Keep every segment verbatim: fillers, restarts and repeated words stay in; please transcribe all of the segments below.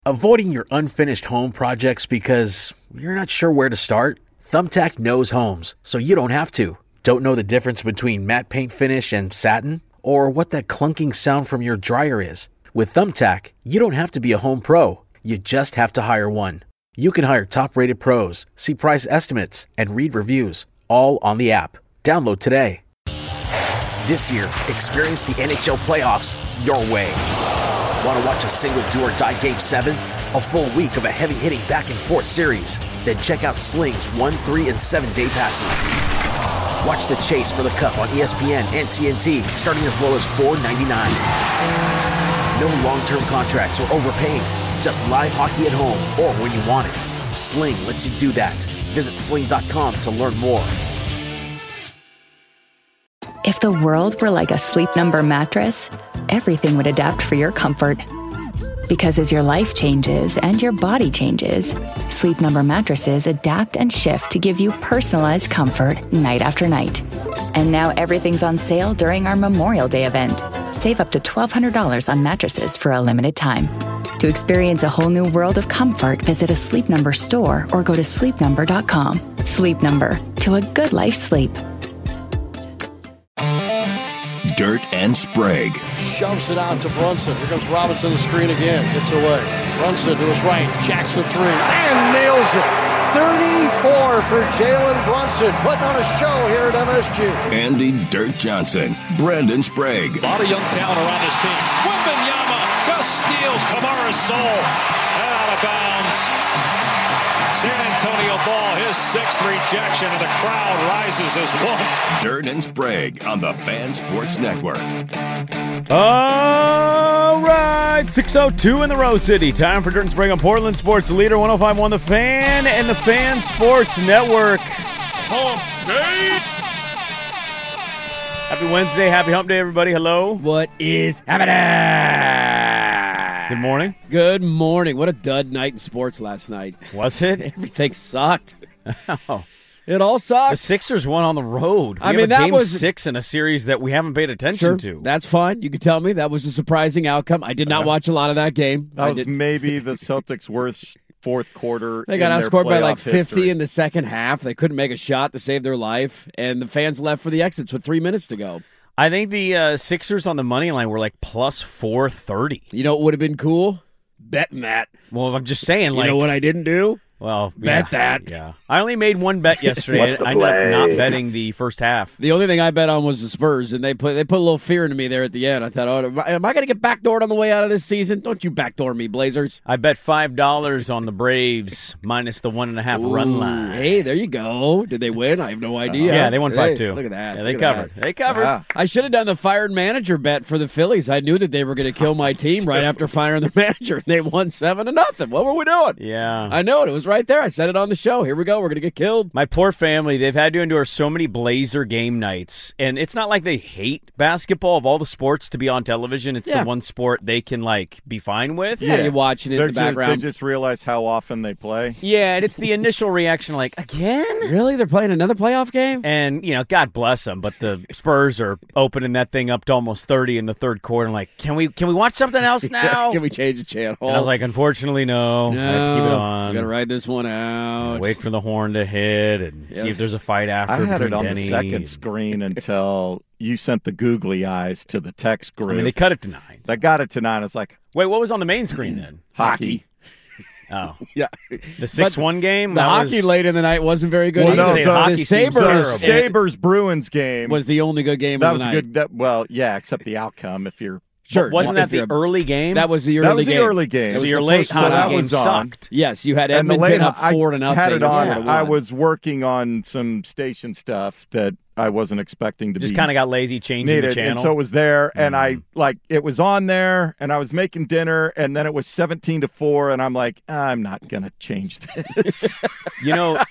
Avoiding your unfinished home projects because you're not sure where to start? Thumbtack knows homes, so you don't have to. Don't know the difference between matte paint finish and satin? Or what that clunking sound from your dryer is? With Thumbtack, you don't have to be a home pro. You just have to hire one. You can hire top-rated pros, see price estimates, and read reviews, all on the app. Download today. This year, experience the N H L playoffs your way. Want to watch a single do-or-die Game seven? A full week of a heavy-hitting back-and-forth series? Then check out Sling's one, three, and seven-day passes. Watch the chase for the Cup on E S P N and T N T, starting as low as four ninety-nine. No long-term contracts or overpaying. Just live hockey at home or when you want it. Sling lets you do that. Visit sling dot com to learn more. If the world were like a Sleep Number mattress, everything would adapt for your comfort. Because as your life changes and your body changes, Sleep Number mattresses adapt and shift to give you personalized comfort night after night. And now everything's on sale during our Memorial Day event. Save up to twelve hundred dollars on mattresses for a limited time. To experience a whole new world of comfort, visit a Sleep Number store or go to sleep number dot com. Sleep Number, to a good life sleep. Dirt and Sprague. Shoves it out to Brunson. Here comes Robinson, the screen again. Gets away. Brunson to his right. Jackson three. And nails it. thirty-four for Jalen Brunson. Putting on a show here at M S G. Andy Dirt Johnson. Brendan Sprague. A lot of young talent around this team. Wembanyama just steals Kamara Soul. And out of bounds. San Antonio ball, his sixth rejection, and the crowd rises as one. Dirt and Sprague on the Fan Sports Network. All right, six oh two in the Rose City. Time for Dirt and Sprague on Portland Sports Leader, one oh five point one The Fan and the Fan Sports Network. Hump Day! Happy Wednesday, happy Hump Day, everybody. Hello. What is happening? Good morning. Good morning. What a dud night in sports last night. Was it? Everything sucked. Oh. It all sucked. The Sixers won on the road. We I mean, have a that game was six in a series that we haven't paid attention sure, to. That's fine. You can tell me that was a surprising outcome. I did not watch a lot of that game. That I was did. maybe the Celtics' worst fourth quarter. They got in their outscored by like playoff fifty history. in the second half. They couldn't make a shot to save their life, and the fans left for the exits with three minutes to go. I think the uh, Sixers on the money line were like plus four thirty. You know what would have been cool? Betting that. Well, I'm just saying, like, you know what I didn't do? Well, bet yeah, that. Yeah, I only made one bet yesterday. I ended up not betting the first half. The only thing I bet on was the Spurs, and they put they put a little fear into me there at the end. I thought, oh, am I, am I going to get backdoored on the way out of this season? Don't you backdoor me, Blazers. I bet five dollars on the Braves minus the one and a half Ooh, run line. Hey, there you go. Did they win? I have no idea. Uh, yeah, they won five two. Hey, look at that. Yeah, they look at covered. that. They covered. Wow. I should have done the fired manager bet for the Phillies. I knew that they were going to kill my team right after firing their manager, and they won seven to nothing. What were we doing? Yeah, I know it. It was right there. I said it on the show. Here we go. We're going to get killed. My poor family, they've had to endure so many Blazer game nights. And it's not like they hate basketball. Of all the sports to be on television, it's Yeah. the one sport they can, like, be fine with. Yeah, you're watching it They're in the just, background. They just realize how often they play. Yeah, and it's the initial reaction, like, again? Really? They're playing another playoff game? And, you know, God bless them, but the Spurs are opening that thing up to almost thirty in the third quarter. And like, can we can we watch something else now? Can we change the channel? And I was like, unfortunately, no. no. I have to keep it on. We got to ride this one out. Wait for the horn to hit and Yeah. see if there's a fight after. I had it between on Denny the second and- screen until you sent the googly eyes to the text group. I mean, they cut it to nine. I got it to nine. I was like, Wait, what was on the main screen then? hockey. Oh, Yeah. the six one game? The That hockey was- late in the night wasn't very good Well, either. no, Say the- hockey the seems Sabres, The terrible. Sabres Bruins game was the only good game that of was the a night. good. That, well, yeah, except the outcome. If you're Sure. Wasn't if that the you're- early game? That was the early that was game. the early game. It So was your the late first hockey one out. game was on. sucked. Yes, you had and the Edmonton late, up four to nothing. I had it or on. four to I one. was working on some station stuff that I wasn't expecting to Just be kind of got lazy changing needed, the channel. and so it was there, and I Mm. like it was on there, and I was making dinner, and then it was seventeen to four, and I'm like, I'm not gonna change this. You know,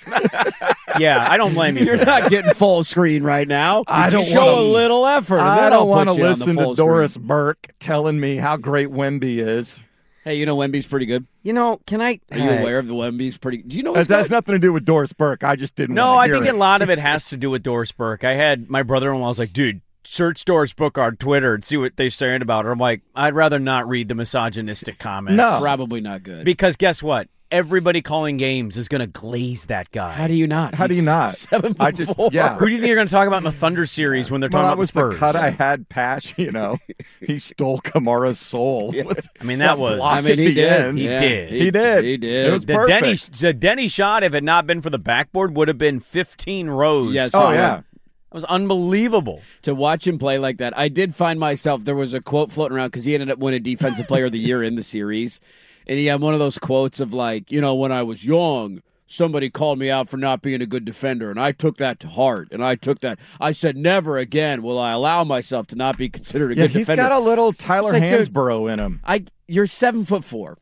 yeah, I don't blame you. You're for that. not getting full screen right now. I You don't show wanna- a little effort. And I then don't I'll want to put you on the listen to full screen. Doris Burke telling me how great Wemby is. Hey, you know Wemby's pretty good. You know, can I? Are you Hey. aware of the Wemby's pretty? Do you know That he's has good? nothing to do with Doris Burke. I just didn't. No, wanna I hear think it. a lot of it has to do with Doris Burke. I had my brother-in-law was like, dude, search Doris book on Twitter and see what they're saying about her. I'm like, I'd rather not read the misogynistic comments. No. Probably not good. Because guess what? Everybody calling games is going to glaze that guy. How do you not? How do you He's not? Seven foot I just four. yeah. Who do you think you're going to talk about in the Thunder series when they're talking Well, that about was the Spurs? the cut I had pass, you know. He stole Kamara's soul. Yeah. with I mean, that was- block I mean, at he the did. end. He Yeah, did. He did. He did. It was The perfect. Denny, the Denny shot, if it not been for the backboard, would have been fifteen rows. Yes. Oh, Uh, yeah. That was unbelievable. To watch him play like that, I did find myself, there was a quote floating around because he ended up winning Defensive Player of the Year in the series. And he had one of those quotes of like, you know, when I was young, somebody called me out for not being a good defender, and I took that to heart. And I took that. I said, never again will I allow myself to not be considered a Yeah, good he's defender. got a little Tyler It's like, dude, Hansborough in him. I, you're seven foot four.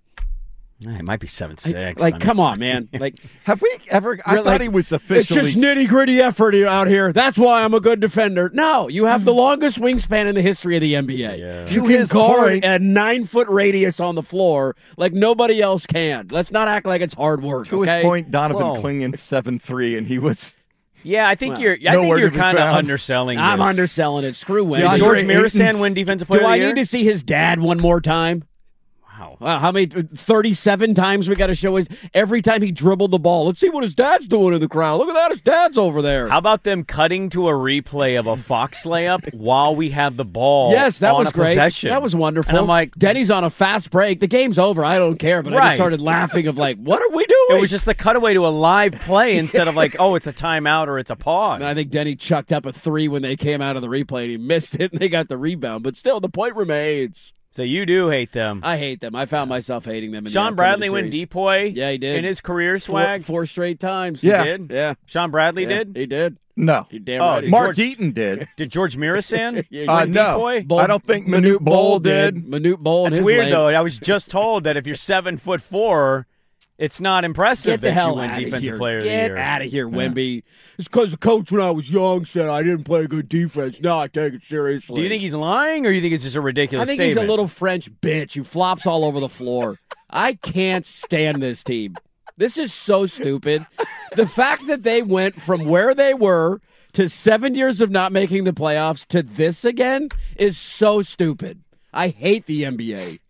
It might be seven six. Like, come on, man. Like, Have we ever? I You're thought like, he was it's officially. just nitty gritty effort out here. That's why I'm a good defender. No, you have the longest wingspan in the history of the N B A. Yeah. You To can his guard point- a nine foot radius on the floor like nobody else can. Let's not act like it's hard work. To okay? his point, Donovan Whoa. Klingon seven three, and he was. Yeah, I think Well, you're. I think nowhere you're to be kind of found. underselling. I'm this. underselling it. Screw Did Wemby. George DeAndre Mirasan Ayton's- win Defensive Player Do of I the Year? need to see his dad one more time? Wow. Wow, how many? thirty-seven times we got to show his. Every time he dribbled the ball. Let's see what his dad's doing in the crowd. Look at that. His dad's over there. How about them cutting to a replay of a Fox layup while we had the ball? Yes, that on was a great. possession? That was wonderful. And I'm like, Denny's on a fast break. The game's over. I don't care. But I Right. just started laughing of like, what are we doing? it was just the cutaway to a live play instead of like, oh, it's a timeout or it's a pause. And I think Denny chucked up a three when they came out of the replay and he missed it and they got the rebound. But still, the point remains. So you do hate them. I hate them. I found myself hating them. In the Sean outcome Bradley of the win series. Depoy. Yeah, he did. In his career Four, swag. four straight times. Yeah. He did? Yeah. Sean Bradley Yeah, did? He did. No. He damn Oh, right. he did Mark George- Eaton did. Did George Mirasan Yeah, Uh, win no. Depoy? I don't think Manute Bol did. Manute Bol and That's his weird, length. though. I was just told that if you're seven foot four, it's not impressive Get the that hell you win out of Defensive here. Player of Get the Year. out of here, Wemby. It's because the coach when I was young said I didn't play good defense. Now I take it seriously. Do you think he's lying, or do you think it's just a ridiculous I think statement? he's a little French bitch who flops all over the floor. I can't stand this team. This is so stupid. The fact that they went from where they were to seven years of not making the playoffs to this again is so stupid. I hate the N B A.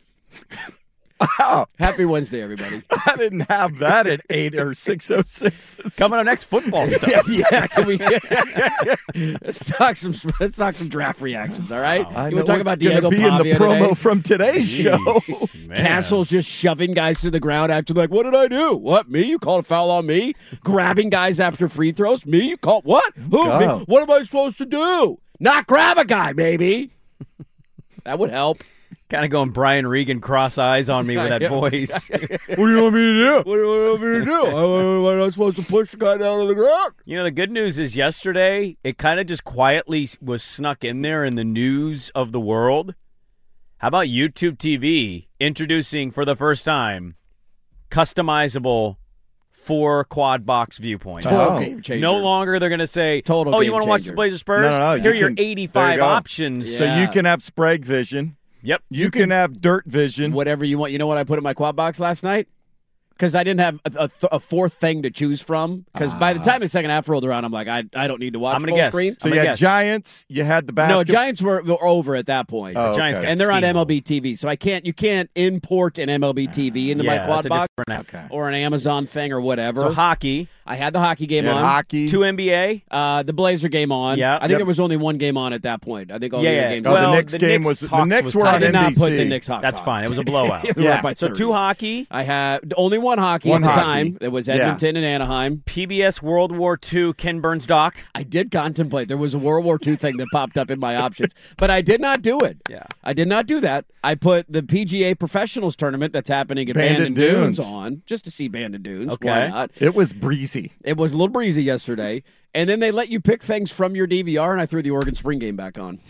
Wow. Happy Wednesday, everybody. I didn't have that at eight or six oh six. Coming up next, football stuff. yeah, can we let's talk some let's talk some draft reactions, all right? I You know want to talk what's about gonna Diego be in the Pavia promo today? from today's show. Man. Castle's just shoving guys to the ground, acting like, what did I do? What, me? You called a foul on me? Grabbing guys after free throws? Me? You called what? Who? Me? Go. What am I supposed to do? Not grab a guy, maybe. That would help. Kind of going Brian Regan cross eyes on me with that Yeah. voice. What do you want me to do? What do you want me to do? Am I not supposed to push the guy down to the ground? You know, the good news is yesterday, it kind of just quietly was snuck in there in the news of the world. How about YouTube T V introducing for the first time customizable four quad box viewpoints? Total Oh. game changer. No longer they're going to say, Total oh, you game want to watch the changer. Blazers Spurs? No, no, no, Here you are your can- there eighty-five you go. options. So Yeah. you can have Sprague vision. Yep. You, can, have dirt vision. Whatever you want. You know what I put in my quad box last night? Because I didn't have a, a, th- a fourth thing to choose from. Because by the time the second half rolled around, I'm like, I I don't need to watch I'm gonna full guess. screen. So I'm you gonna had guess. Giants. You had the basketball. No, Giants were, were over at that point. Oh, Giants okay. got And they're on steamrolled. M L B T V, so I can't. You can't import an M L B T V into Yeah, my quad that's a box different app. Okay. or an Amazon thing or whatever. So hockey, I had the hockey game You had on, hockey. two N B A. uh, the Blazer game on. Yeah. I think Yep. there was only one game on at that point. I think all Yeah, the yeah. other games. Oh, were the Well, Knicks the game Knicks was the Hawks Knicks was were kind I on did not N B C. put the Knicks Hawks. That's on. fine. It was a blowout. It was Yeah. up by So thirty. two hockey, I had only one hockey One at the hockey. time. It was Yeah. Edmonton and Anaheim. P B S World War Two, Ken Burns doc. I did contemplate. There was a World War Two thing that popped up in my options, but I did not do it. Yeah. I did not do that. I put the P G A Professionals tournament that's happening at Bandon Bandon Dunes. Dunes. on just to see Bandon Dunes. Okay. Why not? It was breezy. It was a little breezy yesterday, and then they let you pick things from your D V R, and I threw the Oregon Spring game back on.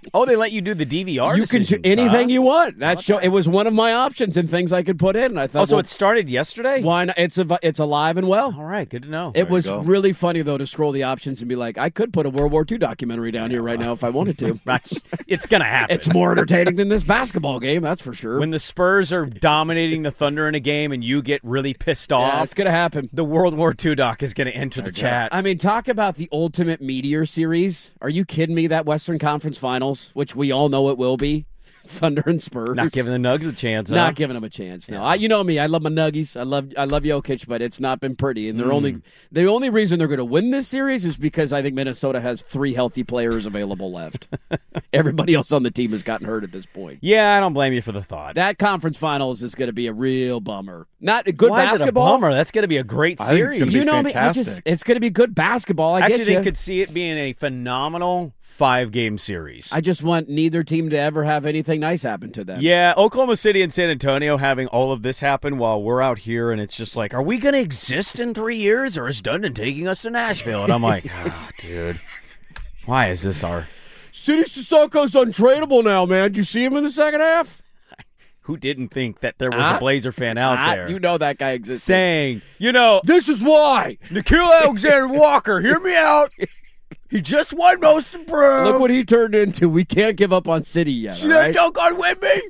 Oh, they let you do the D V R. You can do decisions, anything huh? you want. That show it was one of my options and things I could put in. And I thought, Oh, so well, it started yesterday? why not? It's a, it's alive and well. All right, good to know. It was go. really funny though to scroll the options and be like, I could put a World War Two documentary down here right now if I wanted to. It's going to happen. It's more entertaining than this basketball game, that's for sure. When the Spurs are dominating the Thunder in a game and you get really pissed yeah, off, it's gonna happen. the World War Two doc is going to enter the chat. I mean, talk about the ultimate meteor series. Are you kidding me? That Western Conference Finals, which we all know it will be, Thunder and Spurs. Not giving the Nugs a chance, huh? Not giving them a chance. No, I, you know me. I love my Nuggies. I love I love Jokic, but it's not been pretty. And they're Mm. only the only reason they're going to win this series is because I think Minnesota has three healthy players available left. Everybody else on the team has gotten hurt at this point. Yeah, I don't blame you for the thought. That conference finals is going to be a real bummer. Not a good Why basketball. Is it a bummer? That's going to be a great I think it's series. gonna be You know me. I just fantastic. it's going to be good basketball. I, I get actually you. think could see it being a phenomenal five-game series. I just want neither team to ever have anything nice happen to them. Yeah, Oklahoma City and San Antonio having all of this happen while we're out here, and it's just like, are we going to exist in three years, or is Dundon taking us to Nashville? And I'm like, ah, dude, why is this our... City Sissoko's untradeable now, man. Did you see him in the second half? Who didn't think that there was Ah. a Blazer fan out Ah, there you know that guy exists. saying, you know, This is why. Nikhil Alexander-Walker, hear me out. He just won most improved. Look what he turned into. We can't give up on City yet. See all that right? dunk on Wemby?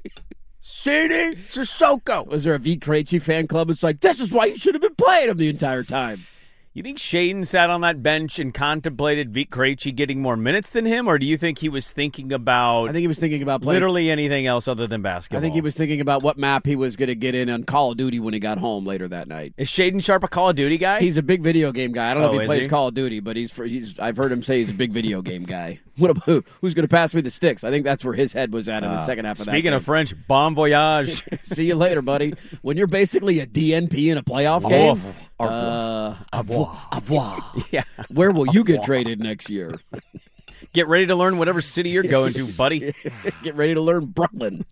City Sissoko. Was there a V. Krejci fan club? It's like, this is why you should have been playing him the entire time. You think Shaden sat on that bench and contemplated Vit Krejci getting more minutes than him, or do you think he was thinking about I think he was thinking about playing. literally anything else other than basketball? I think he was thinking about what map he was going to get in on Call of Duty when he got home later that night. Is Shaden Sharp a Call of Duty guy? He's a big video game guy. I don't know Oh, if he is plays he? Call of Duty, but he's for, he's. I've heard him say he's a big video game guy. What about, who, who's going to pass me the sticks? I think that's where his head was at in the second half of that. Speaking game. of French, bon voyage. See you later, buddy. When you're basically a D N P in a playoff game, Au uh, avoir, avoir. Yeah. Where will you get traded next year? Get ready to learn whatever city you're going to, buddy. Get ready to learn Brooklyn.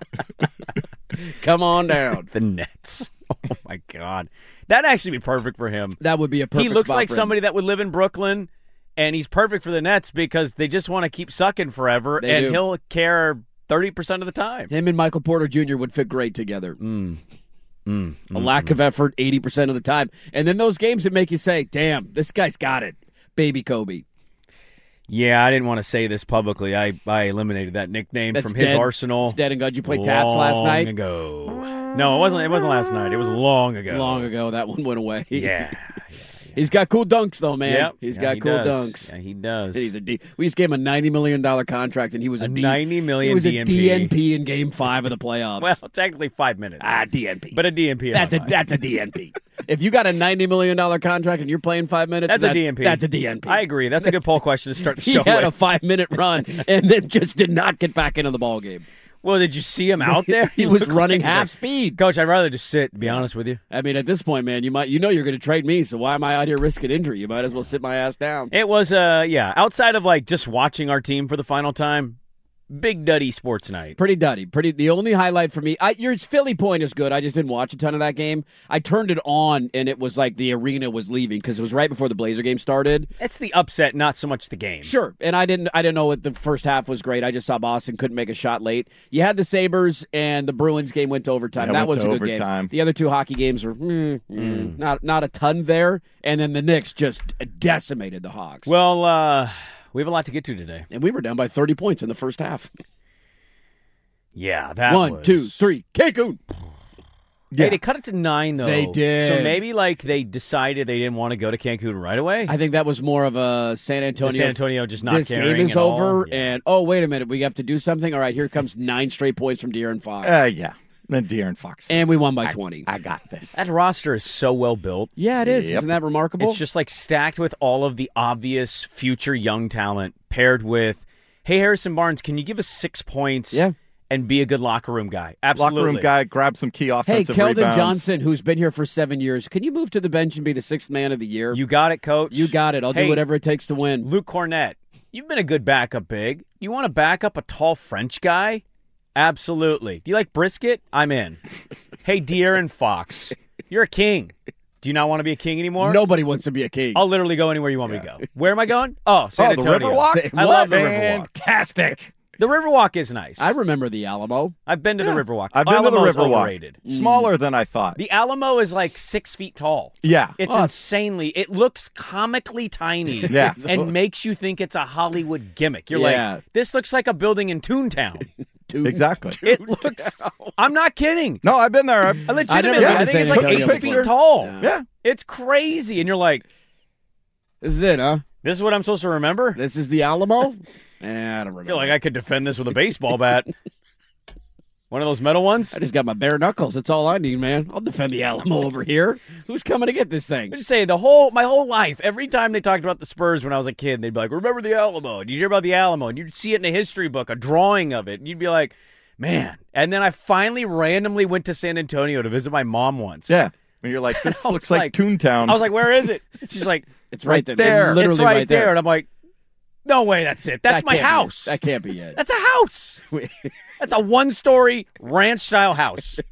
Come on down. The Nets. Oh, my God. That'd actually be perfect for him. That would be a perfect He looks spot like for him. somebody that would live in Brooklyn, and he's perfect for the Nets because they just want to keep sucking forever, They and do. he'll care thirty percent of the time. Him and Michael Porter Junior would fit great together. Mm. Mm. A lack of effort eighty percent of the time. And then those games that make you say, damn, this guy's got it. Baby Kobe. Yeah, I didn't want to say this publicly. I, I eliminated that nickname That's from his dead. arsenal. It's dead and good. You played taps last night? Long ago. No, it wasn't. It wasn't last night. It was long ago. Long ago, that one went away. Yeah. He's got cool dunks, though, man. Yep. He's Yeah, got he cool does. dunks. Yeah, he does. He's a D. We just gave him a ninety million dollars contract, and he was a, A D. ninety million He was a D N P. D N P in Game Five of the playoffs. Well, technically five minutes. ah, D N P. But a D N P. in that's my a mind. that's a D N P. If you got a ninety million dollars contract and you're playing five minutes, That's that, a D N P. That's a D N P. I agree. That's a good poll question to start the He show had a with. five minute run and then just did not get back into the ball game. Well, did you see him out there? He was looked running like- half speed. Coach, I'd rather just sit, to be honest with you. I mean, at this point, man, you might you know you're going to trade me, so why am I out here risking injury? You might as well sit my ass down. It was, uh, yeah, outside of like just watching our team for the final time, big duddy sports night. Pretty duddy. Pretty. The only highlight for me, I, your Philly point is good. I just didn't watch a ton of that game. I turned it on, and it was like the arena was leaving because it was right before the Blazer game started. It's the upset, not so much the game. Sure, and I didn't. I didn't know what the first half was great. I just saw Boston couldn't make a shot late. You had the Sabres, and the Bruins game went to overtime. Yeah, that went was to a good overtime. game. The other two hockey games were mm, mm, not not a ton there, and then the Knicks just decimated the Hawks. Well, uh, we have a lot to get to today. and we were down by thirty points in the first half. Yeah, that One, was... two, three, Cancun. Hey, they cut it to nine, though. They did. So maybe, like, they decided they didn't want to go to Cancun right away? I think that was more of a San Antonio. The San Antonio just not this caring game is at all. over, Yeah. and oh wait a minute, we have to do something. All right, here comes nine straight points from De'Aaron Fox, Uh, yeah. Then De'Aaron Fox. and we won by I, twenty. I got this. That roster is so well built. yeah, it is. Yep. Isn't that remarkable? It's just like stacked with all of the obvious future young talent paired with, hey, Harrison Barnes, can you give us six points Yeah. and be a good locker room guy? Absolutely. Locker room guy, grab some key Hey, offensive Keldon rebounds. Johnson, who's been here for seven years, can you move to the bench and be the sixth man of the year? You got it, coach. You got it. I'll Hey, do whatever it takes to win. Luke Cornett, you've been a good backup big. You want to back up a tall French guy? Absolutely. Do you like brisket? I'm in. Hey, De'Aaron Fox, you're a king. Do you not want to be a king anymore? Nobody wants to be a king. I'll literally go anywhere you want me to go. Where am I going? Oh, San Oh, the Antonio. Riverwalk? Say- I what? love the Riverwalk. Fantastic. The Riverwalk is nice. I remember the Alamo. I've been to Yeah. the Riverwalk. I've been Alamo's to the Riverwalk. overrated. Smaller than I thought. The Alamo is like six feet tall. Yeah. It's Oh. insanely. It looks comically tiny. Yeah. And makes you think it's a Hollywood gimmick. You're Yeah. like, this looks like a building in Toontown. Exactly. It looks. I'm not kidding. No, I've been there. I've, I I never legitimately, been I to think San it's like Antonio eight before. feet tall. Yeah. yeah. It's crazy, and you're like, This is it, huh? this is what I'm supposed to remember. This is the Alamo? Eh, I don't remember. I feel like I could defend this with a baseball bat. One of those metal ones. I just got my bare knuckles. That's all I need, man. I'll defend the Alamo over here. Who's coming to get this thing? I just say the whole my whole life, every time they talked about the Spurs when I was a kid, they'd be like, "Remember the Alamo?" And you'd hear about the Alamo, and you'd see it in a history book, a drawing of it, and you'd be like, "Man!" And then I finally randomly went to San Antonio to visit my mom once. Yeah. And you're like, this I was looks like, like- Toontown. I was like, "Where is it?" And she's like, It's right, Right there. there. It's literally "It's right, right there. there." And I'm like, "No way, that's it. That's That my can't be it. house. That can't be it. That's a house. That's a one-story ranch-style house.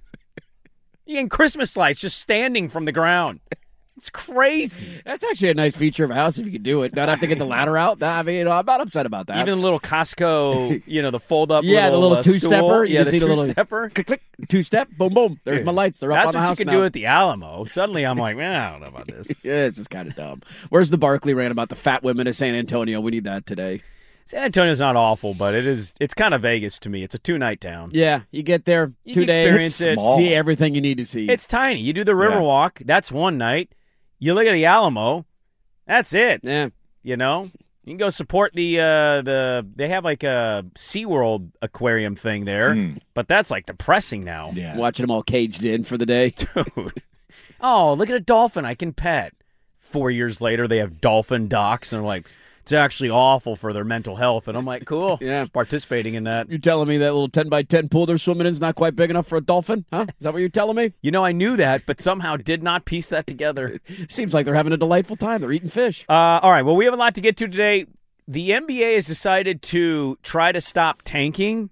You getting Christmas lights just standing from the ground. It's crazy. That's actually a nice feature of a house if you could do it. Not have to get the ladder out. I mean, you know, I'm not upset about that. Even the little Costco, you know, the fold-up yeah, little, the little uh, two-stepper. stool. You Yeah, just the need a little two-stepper. click, click, two-step, boom, boom. There's my lights. They're up That's on the what you house can now. do at the Alamo. Suddenly I'm like, man, I don't know about this. Yeah, it's just kind of dumb. Where's the Barkley rant about the fat women of San Antonio? We need that today. San Antonio's not awful, but it is. It's kind of Vegas to me. It's a two-night town. Yeah, you get there You two can days, experience it. Small. see everything you need to see. It's tiny. You do the Riverwalk. That's one night. You look at the Alamo. That's it. yeah. You know, you can go support the uh, the. They have like a SeaWorld aquarium thing there, Mm. but that's like depressing now. yeah. Watching them all caged in for the day. Dude. Oh, look at a dolphin I can pet. Four years later, they have dolphin docks, and they're like, it's actually awful for their mental health. And I'm like, cool. Yeah. Participating in that. You're telling me that little ten by ten pool they're swimming in is not quite big enough for a dolphin? Huh? Is that what you're telling me? You know, I knew that, but somehow did not piece that together. Seems like they're having a delightful time. They're eating fish. Uh, all right. Well, we have a lot to get to today. The N B A has decided to try to stop tanking.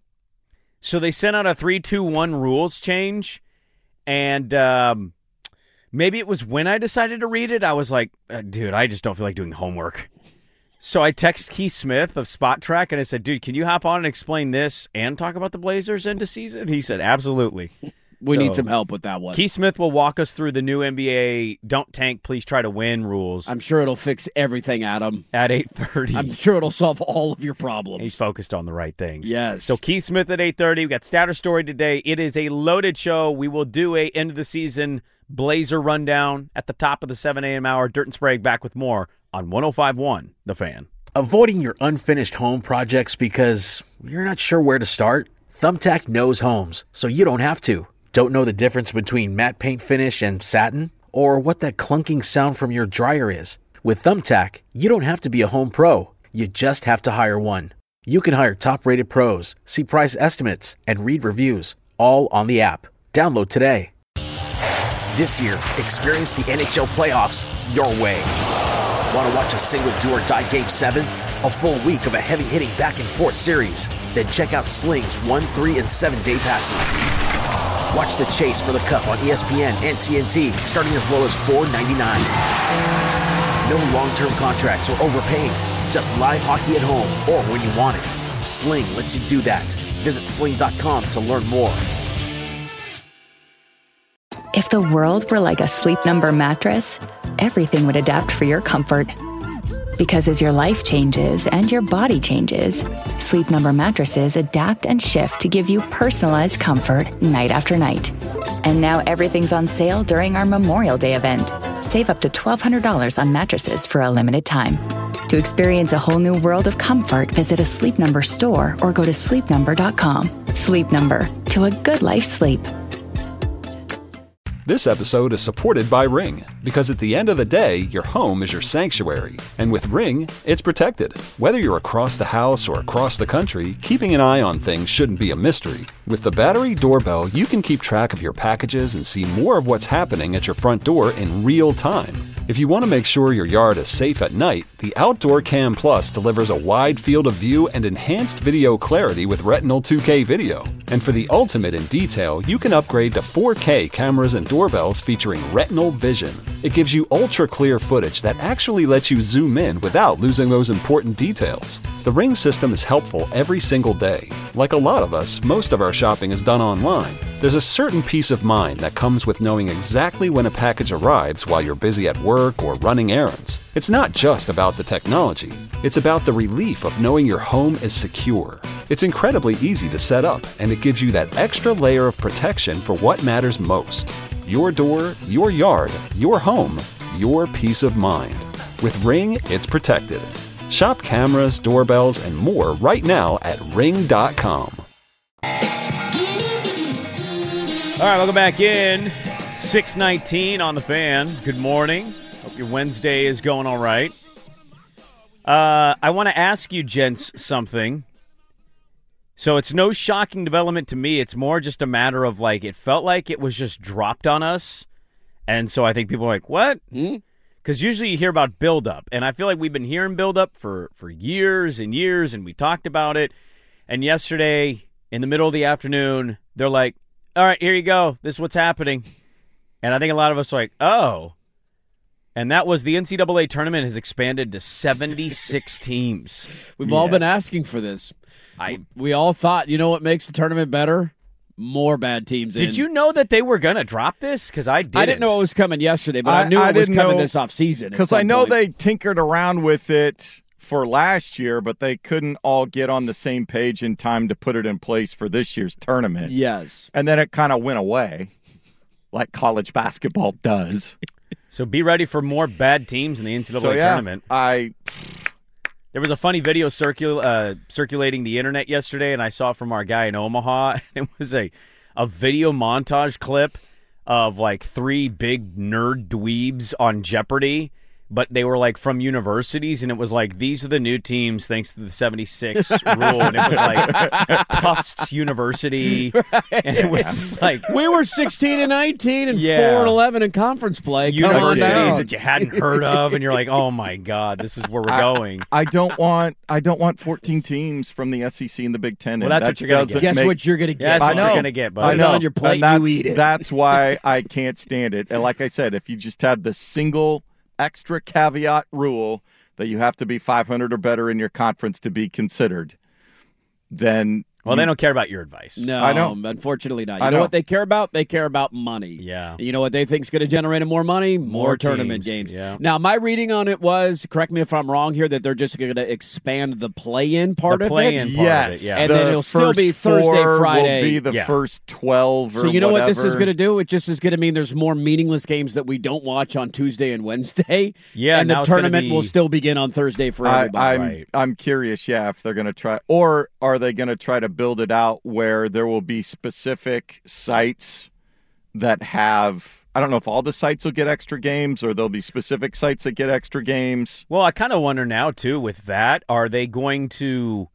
So they sent out a three two one rules change. And um, maybe it was when I decided to read it, I was like, uh, dude, I just don't feel like doing homework. So I text Keith Smith of Spot Track, and I said, dude, can you hop on and explain this and talk about the Blazers into season? He said, absolutely. We So- need some help with that one. Keith Smith will walk us through the new N B A don't tank, please try to win rules I'm sure it'll fix everything, Adam. at eight thirty. I'm sure it'll solve all of your problems. He's focused on the right things. Yes. So Keith Smith at eight thirty. We got Statter Story today. It is a loaded show. We will do a end of the season Blazer rundown at the top of the seven a.m. hour. Dirt and Sprague back with more on one oh five point one The Fan. Avoiding your unfinished home projects because you're not sure where to start? Thumbtack knows homes, so you don't have to. Don't know the difference between matte paint finish and satin? Or what that clunking sound from your dryer is? With Thumbtack, you don't have to be a home pro. You just have to hire one. You can hire top-rated pros, see price estimates, and read reviews, all on the app. Download today. This year, experience the N H L playoffs your way. Want to watch a single do-or-die Game seven? A full week of a heavy-hitting back-and-forth series? Then check out Sling's one, three, and seven-day passes. Watch the chase for the Cup on E S P N and T N T, starting as low as four ninety-nine. No long-term contracts or overpaying. Just live hockey at home or when you want it. Sling lets you do that. Visit sling dot com to learn more. If the world were like a Sleep Number mattress, everything would adapt for your comfort. Because as your life changes and your body changes, Sleep Number mattresses adapt and shift to give you personalized comfort night after night. And now everything's on sale during our Memorial Day event. Save up to twelve hundred dollars on mattresses for a limited time. To experience a whole new world of comfort, visit a Sleep Number store or go to sleep number dot com. Sleep Number, to a good life's sleep. This episode is supported by Ring, because at the end of the day, your home is your sanctuary. And with Ring, it's protected. Whether you're across the house or across the country, keeping an eye on things shouldn't be a mystery. With the Battery Doorbell, you can keep track of your packages and see more of what's happening at your front door in real time. If you want to make sure your yard is safe at night, the Outdoor Cam Plus delivers a wide field of view and enhanced video clarity with Retinal two K video. And for the ultimate in detail, you can upgrade to four K cameras and doorbells featuring Retinal Vision. It gives you ultra-clear footage that actually lets you zoom in without losing those important details. The Ring system is helpful every single day. Like a lot of us, most of our shopping is done online. There's a certain peace of mind that comes with knowing exactly when a package arrives while you're busy at work or running errands. It's not just about the technology. It's about the relief of knowing your home is secure. It's incredibly easy to set up, and it gives you that extra layer of protection for what matters most. Your door, your yard, your home, your peace of mind. With Ring, it's protected. Shop cameras, doorbells, and more right now at ring dot com. All right, welcome back in. six nineteen on the Fan. Good morning. Hope your Wednesday is going all right. Uh, I want to ask you, gents, something. So it's no shocking development to me. It's more just a matter of, like, it felt like it was just dropped on us. And so I think people are like, what? Because usually you hear about buildup. And I feel like we've been hearing buildup for, for years and years, and we talked about it. And yesterday, in the middle of the afternoon, they're like, all right, here you go. This is what's happening. And I think a lot of us are like, oh. And that was the N C double A tournament has expanded to seventy-six teams. We've yeah. all been asking for this. I We all thought, you know what makes the tournament better? More bad teams Did in. you know that they were going to drop this? Because I didn't. I didn't know it was coming yesterday, but I, I knew I it was coming know, this offseason. Because I know point. they tinkered around with it for last year, but they couldn't all get on the same page in time to put it in place for this year's tournament. Yes. And then it kind of went away, like college basketball does. So be ready for more bad teams in the N C double A so, yeah, tournament. I... There was a funny video circul- uh, circulating the internet yesterday, and I saw it from our guy in Omaha. It was a, a video montage clip of like three big nerd dweebs on Jeopardy, but they were like from universities, and it was like, these are the new teams thanks to the seventy-six rule, and it was like Tufts University, right. And it was just like, we were sixteen and nineteen and yeah. four and eleven in conference play. Come universities that you hadn't heard of, and you're like, oh my god, this is where we're I, going. I don't want I don't want fourteen teams from the S E C and the Big Ten. Well, that's that what you're going to get. Guess make, what you're going to get. That's I what know. you're going to get, Put buddy. it on your plate, that's, you eat it. That's why I can't stand it. And like I said, if you just have the single extra caveat rule that you have to be five hundred or better in your conference to be considered, then well, you, they don't care about your advice. No, I know. Unfortunately not. You I know. know what they care about? They care about money. Yeah. You know what they think is going to generate more money? More, More tournament teams. games. Yeah. Now, my reading on it was, correct me if I'm wrong here, that they're just going to expand the play-in part The of play-in it. part yes, of it, yeah. And the then it'll still be first Thursday, four Friday. Will be the Yeah. first twelve. Or So you know whatever. what this is going to do? It just is going to mean there's more meaningless games that we don't watch on Tuesday and Wednesday. Yeah, and now the it's gonna tournament be- will still begin on Thursday for I, everybody. I'm right. I'm curious, yeah, if they're going to try, or are they going to try to build it out where there will be specific sites that have, I don't know if all the sites will get extra games, or there'll be specific sites that get extra games. Well, I kind of wonder now, too, with that, are they going to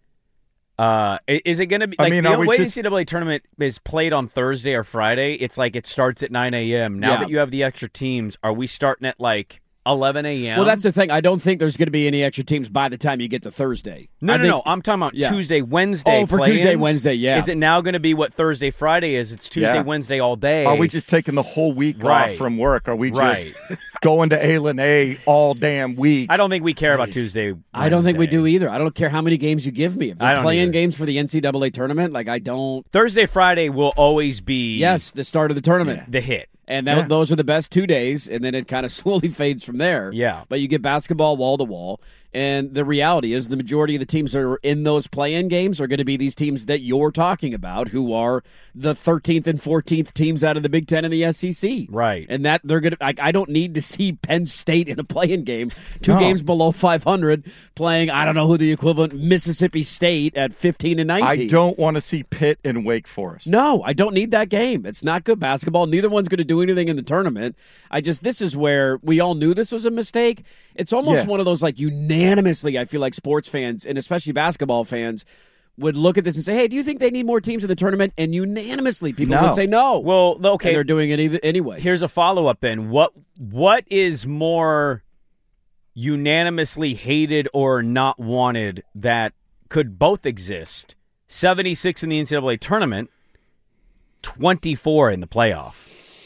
uh, – is it going to be – I like mean, the are we way just- the N C double A tournament is played on Thursday or Friday, it's like it starts at nine a.m. Now Yeah. that you have the extra teams, are we starting at like eleven a.m.? Well, that's the thing. I don't think there's going to be any extra teams by the time you get to Thursday. No, I no, think- no. I'm talking about yeah. Tuesday, Wednesday. Oh, for play-ins. Tuesday, Wednesday, yeah. Is it now going to be what Thursday, Friday is? It's Tuesday, Yeah. Wednesday all day. Are we just taking the whole week Right. off from work? Are we just Right. going to A L N A all damn week? I don't think we care about Nice. Tuesday, I don't think we Wednesday. do either. I don't care how many games you give me. If I they're don't playing either. games for the N C double A tournament, like I don't. Thursday, Friday will always be Yes, the start of the tournament. the hit. And that, Yeah. those are the best two days, and then it kind of slowly fades from there. Yeah. But you get basketball wall to wall, and the reality is the majority of the teams that are in those play-in games are going to be these teams that you're talking about, who are the thirteenth and fourteenth teams out of the Big Ten and the S E C. Right. And that they're going to. I, I don't need to see Penn State in a play-in game, two No. games below five hundred, playing I don't know who the equivalent Mississippi State at fifteen and nineteen. I don't want to see Pitt and Wake Forest. No, I don't need that game. It's not good basketball. Neither one's going to do anything in the tournament. I just, this is where we all knew this was a mistake. It's almost Yeah. one of those, like, unanimously, I feel like sports fans, and especially basketball fans, would look at this and say, hey, do you think they need more teams in the tournament? And unanimously, people No. would say no. Well, okay. And they're doing it either, anyway. Here's a follow-up then. What What is more unanimously hated or not wanted that could both exist? seventy-six in the N C double A tournament, twenty-four in the playoff.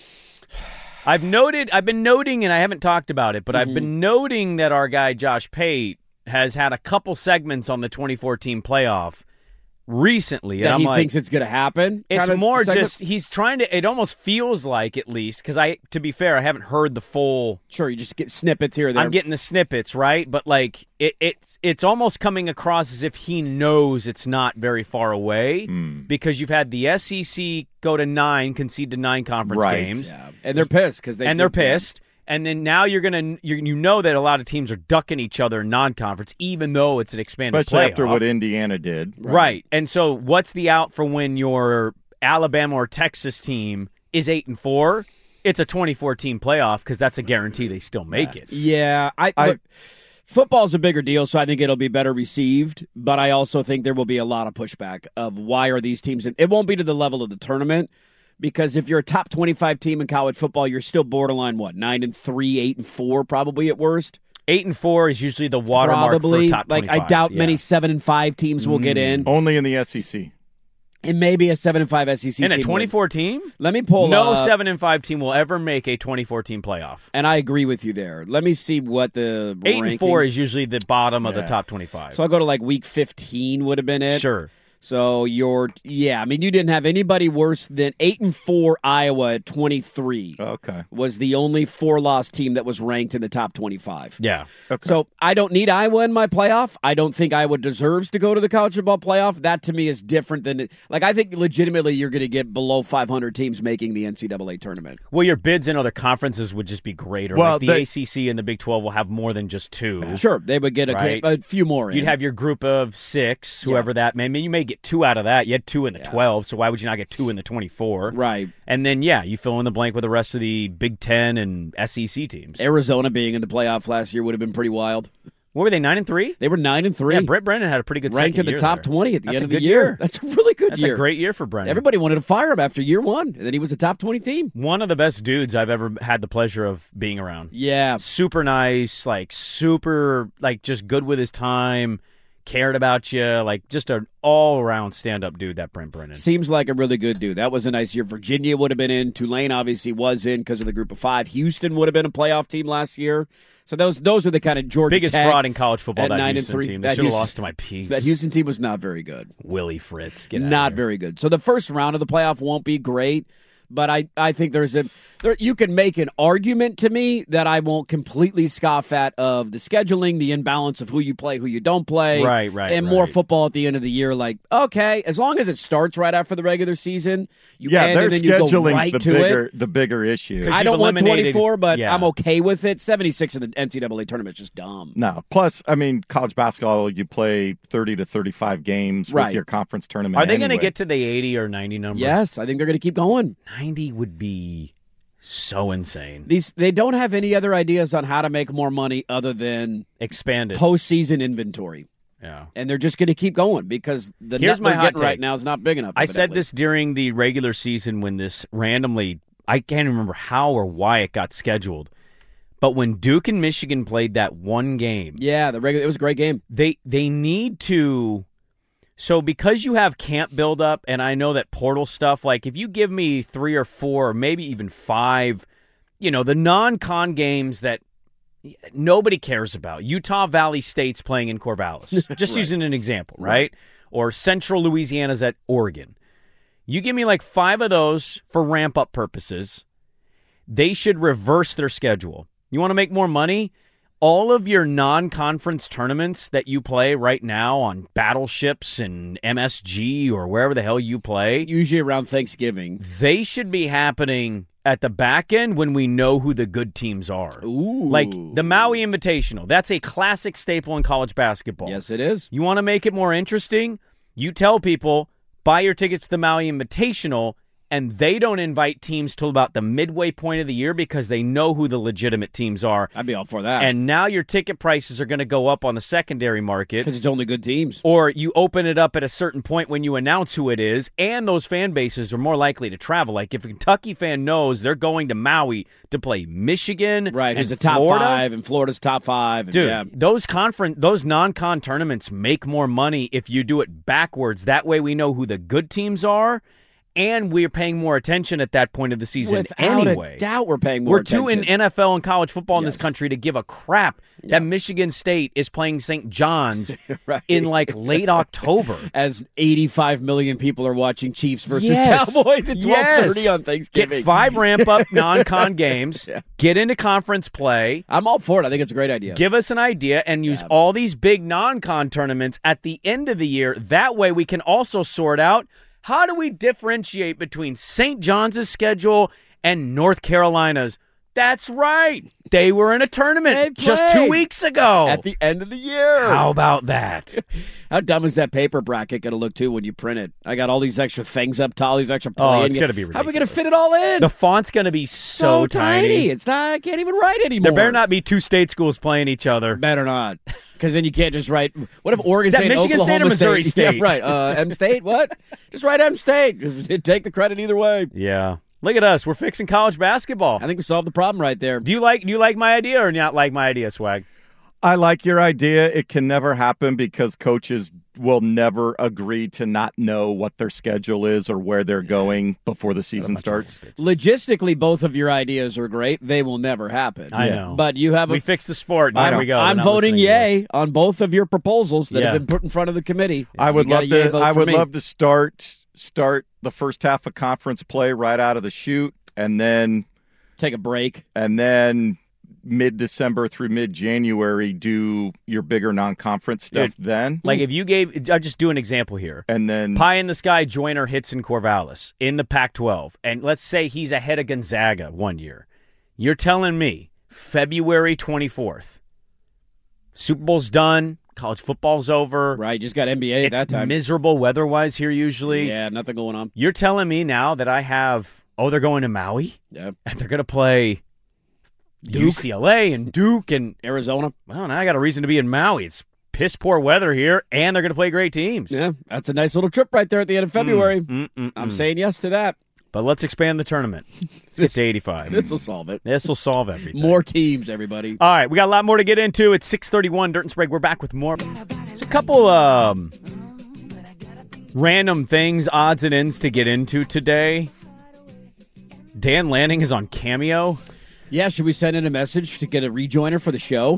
I've noted, I've been noting, and I haven't talked about it, but mm-hmm. I've been noting that our guy Josh Pate has had a couple segments on the twenty fourteen playoff recently. That and I'm he like, thinks it's going to happen? It's kind of more segment? just, he's trying to, it almost feels like, at least, because I, to be fair, I haven't heard the full. Sure, you just get snippets here or there. I'm getting the snippets, right? But, like, it, it's it's almost coming across as if he knows it's not very far away mm. because you've had the S E C go to nine, concede to nine conference right. games. Yeah. And they're pissed. because they And they're think pissed. And then now you're gonna you you know that a lot of teams are ducking each other in non-conference, even though it's an expanded Especially playoff. after what Indiana did. Right. right. And so what's the out for when your Alabama or Texas team is eight and four? It's a twenty-four team playoff because that's a guarantee they still make it. Yeah. I, I look, football's a bigger deal, so I think it'll be better received. But I also think there will be a lot of pushback of why are these teams in, it won't be to the level of the tournament. Because if you're a top twenty-five team in college football, you're still borderline, what, nine and three, eight and four, probably at worst? Eight and four is usually the watermark probably. for top twenty-five. Like, I doubt yeah. many seven and five teams will mm. get in. Only in the S E C. And maybe a seven and five S E C and team. And a twenty-four team? Let me pull No up. seven and five team will ever make a twenty-four team playoff. And I agree with you there. Let me see what the Eight rankings. and four is usually the bottom yeah. of the top twenty-five. So I'll go to like week fifteen would have been it. Sure. So you're, yeah, I mean, you didn't have anybody worse than eight and four Iowa at twenty-three. Okay. Was the only four-loss team that was ranked in the top twenty-five. Yeah. Okay. So I don't need Iowa in my playoff. I don't think Iowa deserves to go to the college football playoff. That to me is different than, like, I think legitimately you're going to get below five hundred teams making the N C double A tournament. Well, your bids in other conferences would just be greater. Well, like the they, A C C and the Big twelve will have more than just two. Sure, they would get a, right? a few more in. You'd have your group of six, whoever yeah. that may be. You may get two out of that. You had two in the yeah. twelve, so why would you not get two in the twenty-four? Right. And then, yeah, you fill in the blank with the rest of the Big Ten and S E C teams. Arizona being in the playoff last year would have been pretty wild. What were they, nine and three? They were nine and three. Yeah, Brett Brennan had a pretty good ranked in the year top there. twenty at the That's end a of the good year. year. That's a really good That's year. That's a great year for Brennan. Everybody wanted to fire him after year one, and then he was a top twenty team. One of the best dudes I've ever had the pleasure of being around. Yeah. Super nice, like super, like just good with his time, cared about you, like just an all-around stand-up dude, that Brent Brennan. Seems like a really good dude. That was a nice year. Virginia would have been in. Tulane obviously was in because of the group of five. Houston would have been a playoff team last year. So those those are the kind of Georgia biggest Tech fraud in college football. at That nine Houston and three. team. They That should have Houston- lost to my peeps. That Houston team was not very good. Willie Fritz, get out Not of here. very good. So the first round of the playoff won't be great, but I, I think there's a there, you can make an argument to me that I won't completely scoff at of the scheduling, the imbalance of who you play, who you don't play, Right, right, and more right. football at the end of the year. Like, okay, as long as it starts right after the regular season, you yeah, end their and then you go scheduling's right the to bigger it. the bigger issue. I you've don't want eliminated- twenty-four, but yeah. I'm okay with it. seventy-six in the N C double A tournament is just dumb. No. Plus, I mean, college basketball, you play thirty to thirty-five games Right. with your conference tournament. Are they going to anyway. get to the eighty or ninety number? Yes, I think they're going to keep going. ninety would be so insane. These they don't have any other ideas on how to make more money other than Expanded. postseason inventory. Yeah. And they're just going to keep going because the Here's net my they're hot getting right take. now is not big enough. I said evidently. this during the regular season when this randomly, I can't remember how or why it got scheduled, but when Duke and Michigan played that one game, Yeah, the regular it was a great game. they they need to. So because you have camp buildup, and I know that portal stuff, like if you give me three or four or maybe even five, you know, the non-con games that nobody cares about. Utah Valley State's playing in Corvallis. Just Right. using an example, right? Or Central Louisiana's at Oregon. You give me like five of those for ramp-up purposes. They should reverse their schedule. You want to make more money? All of your non-conference tournaments that you play right now on Battleships and M S G or wherever the hell you play, Usually around Thanksgiving. they should be happening at the back end when we know who the good teams are. Ooh. Like the Maui Invitational. That's a classic staple in college basketball. Yes, it is. You want to make it more interesting? You tell people, buy your tickets to the Maui Invitational, and they don't invite teams till about the midway point of the year because they know who the legitimate teams are. I'd be all for that. And now your ticket prices are going to go up on the secondary market. Because it's only good teams. Or you open it up at a certain point when you announce who it is, and those fan bases are more likely to travel. Like if a Kentucky fan knows they're going to Maui to play Michigan, right? Who's and a top Florida, five, and Florida's top five. And, dude, yeah. those conference, those non-con tournaments make more money if you do it backwards. That way we know who the good teams are. And we're paying more attention at that point of the season Without anyway. a doubt we're paying more we're attention. We're too in N F L and college football in yes. this country to give a crap yeah. that Michigan State is playing Saint John's right. in like late October. As eighty-five million people are watching Chiefs versus yes. Cowboys at twelve thirty yes. on Thanksgiving. Get five ramp-up non-con games. yeah. Get into conference play. I'm all for it. I think it's a great idea. Give us an idea and use yeah. all these big non-con tournaments at the end of the year. That way we can also sort out how do we differentiate between Saint John's schedule and North Carolina's? That's right. They were in a tournament just two weeks ago. At the end of the year. How about that? How dumb is that paper bracket going to look, too, when you print it? I got all these extra things up top, all these extra Oh, it's going to be ridiculous. How are we going to fit it all in? The font's going to be so, so tiny. tiny. It's not, I can't even write anymore. There better not be two state schools playing each other. Better not. Because then you can't just write, what if Oregon Is that State, Michigan Oklahoma State or Missouri State? State? Yeah, right. Uh, M State, what? Just write M State. Just take the credit either way. Yeah. Look at us. We're fixing college basketball. I think we solved the problem right there. Do you like do you like my idea or not like my idea, Swag? I like your idea. It can never happen because coaches will never agree to not know what their schedule is or where they're going before the season starts. Logistically, both of your ideas are great. They will never happen. I know. But you have a... We fixed the sport. There we go. I'm voting yay on both of your proposals that yeah. have been put in front of the committee. I would love to I would me. love to start start the first half of conference play right out of the chute and then take a break. And then mid-December through mid-January, do your bigger non-conference stuff Dude, then. Like if you gave, I'll just do an example here. And then Pie in the Sky joiner hits in Corvallis in the Pac twelve. And let's say he's ahead of Gonzaga one year. You're telling me February twenty-fourth, Super Bowl's done, college football's over. Right, just got N B A it's at that time. Miserable weather-wise here usually. Yeah, nothing going on. You're telling me now that I have, oh, they're going to Maui? Yeah. And they're going to play Duke. U C L A and Duke and Arizona. Well, now I got a reason to be in Maui. It's piss poor weather here, and they're going to play great teams. Yeah, that's a nice little trip right there at the end of February. Mm, mm, mm, I'm mm. saying yes to that. But let's expand the tournament. Let's get to eighty-five. This will solve it. This will solve everything. More teams, everybody. All right, we got a lot more to get into. It's six thirty-one, Dirt and Sprague. We're back with more. There's a couple um, random things, odds and ends to get into today. Dan Lanning is on Cameo. Yeah, should we send in a message to get a rejoiner for the show?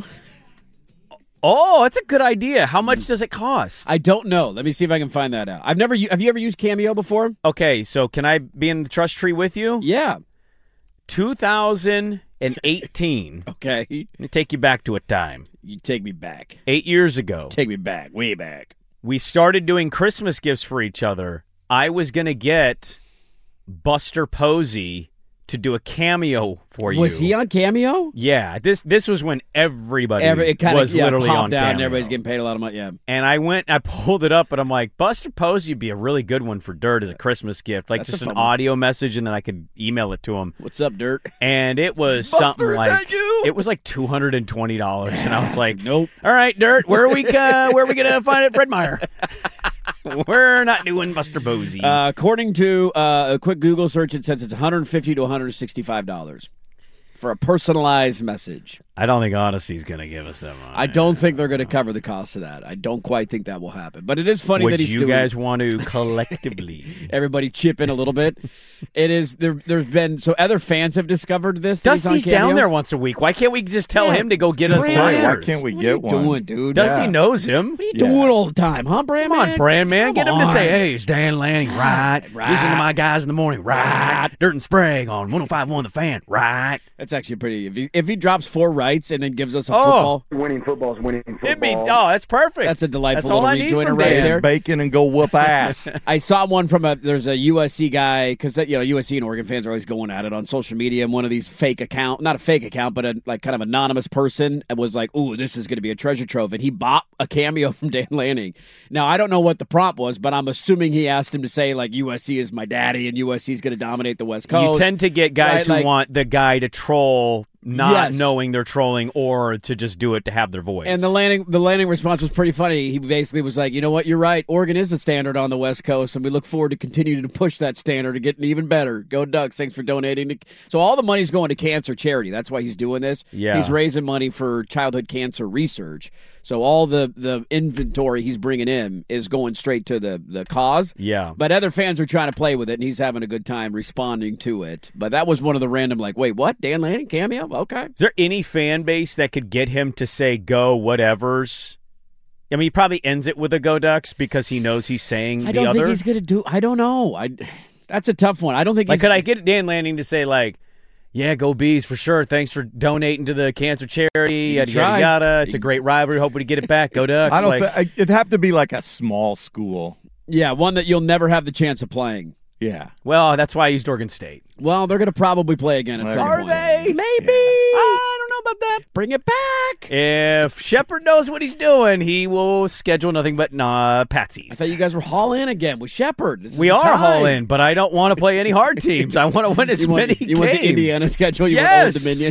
Oh, that's a good idea. How much does it cost? I don't know. Let me see if I can find that out. I've never. Have you ever used Cameo before? Okay, so can I be in the trust tree with you? Yeah. two thousand eighteen. Okay. Let me take you back to a time. You take me back. Eight years ago. Take me back. Way back. We started doing Christmas gifts for each other. I was going to get Buster Posey to do a cameo for you. Was he on Cameo? Yeah. This this was when everybody Every, it kinda, was yeah, literally popped on out Cameo. and everybody's getting paid a lot of money. Yeah. And I went, I pulled it up, and I'm like, Buster Posey would be a really good one for Dirt as a Christmas gift. Like That's just a an fun one. audio message, and then I could email it to him. What's up, Dirt? And it was Buster, something is like that you? it was like two hundred twenty dollars, and I was like, nope. All right, Dirt, where are we? Uh, where are we gonna find it, Fred Meyer? We're not doing Buster Posey. Uh, according to uh, a quick Google search, it says it's one hundred fifty to one hundred sixty-five dollars for a personalized message. I don't think Odyssey's going to give us that money. I don't think they're going to cover the cost of that. I don't quite think that will happen. But it is funny Would that he's you doing guys want to collectively everybody chip in a little bit. It is there. There's been so other fans have discovered this. that he's on Dusty's Cameo. down there once a week. Why can't we just tell Yeah, him to go get us Brand Why, layers? why can't we What get are you one? doing, dude? Dusty Yeah. knows him. What are you Yeah. doing all the time, huh, Brand Come Man? on, Brand Man. Come Get him to on. say, hey, it's Dan Lanning, right? Right. Listen to my guys in the morning, right? Dirt and Sprague on one oh five point one The Fan, right? That's actually pretty. If he, if he drops four right rights and then gives us a Oh. football. Winning football is winning football. It'd be, oh, that's perfect. That's a delightful That's all little I need rejoiner from right Dan. there. Bacon and go whoop ass. I saw one from a there's a U S C guy because you know U S C and Oregon fans are always going at it on social media, and one of these fake account, not a fake account, but a like kind of anonymous person was like, "Ooh, this is going to be a treasure trove," and he bought a cameo from Dan Lanning. Now I don't know what the prompt was, but I'm assuming he asked him to say like U S C is my daddy and U S C is going to dominate the West Coast. You tend to get guys right? who Like- want the guy to troll, not Yes. knowing they're trolling, or to just do it to have their voice. And the landing, the landing response was pretty funny. He basically was like, "You know what? You're right. Oregon is the standard on the West Coast, and we look forward to continuing to push that standard to getting even better. Go Ducks! Thanks for donating." To... So all the money's going to cancer charity. That's why he's doing this. Yeah. He's raising money for childhood cancer research. So all the the inventory he's bringing in is going straight to the the cause. Yeah. But other fans are trying to play with it, and he's having a good time responding to it. But that was one of the random, like, wait, what? Dan Lanning cameo? Okay. Is there any fan base that could get him to say "go whatevers"? I mean, he probably ends it with a "go Ducks" because he knows he's saying I the don't other. think he's going to do. I don't know. I. That's a tough one. I don't think Like, he's. could I get Dan Lanning to say like, "Yeah, go Bees for sure. Thanks for donating to the cancer charity. Yada try. yada yada. It's a great rivalry. Hoping to get it back. Go Ducks." I don't. Like, Th- it'd have to be like a small school. Yeah, one that you'll never have the chance of playing. Yeah. well, that's why I used Oregon State. Well, they're going to probably play again at Are some Are point. they? Maybe. I don't know about that. Bring it back. If Shepard knows what he's doing, he will schedule nothing but uh, patsies. I thought you guys were haul in again with Shepard. This is we the are time. haul in, but I don't want to play any hard teams. I want to win as You want, many you games. want the Indiana schedule? You yes. want Old Dominion?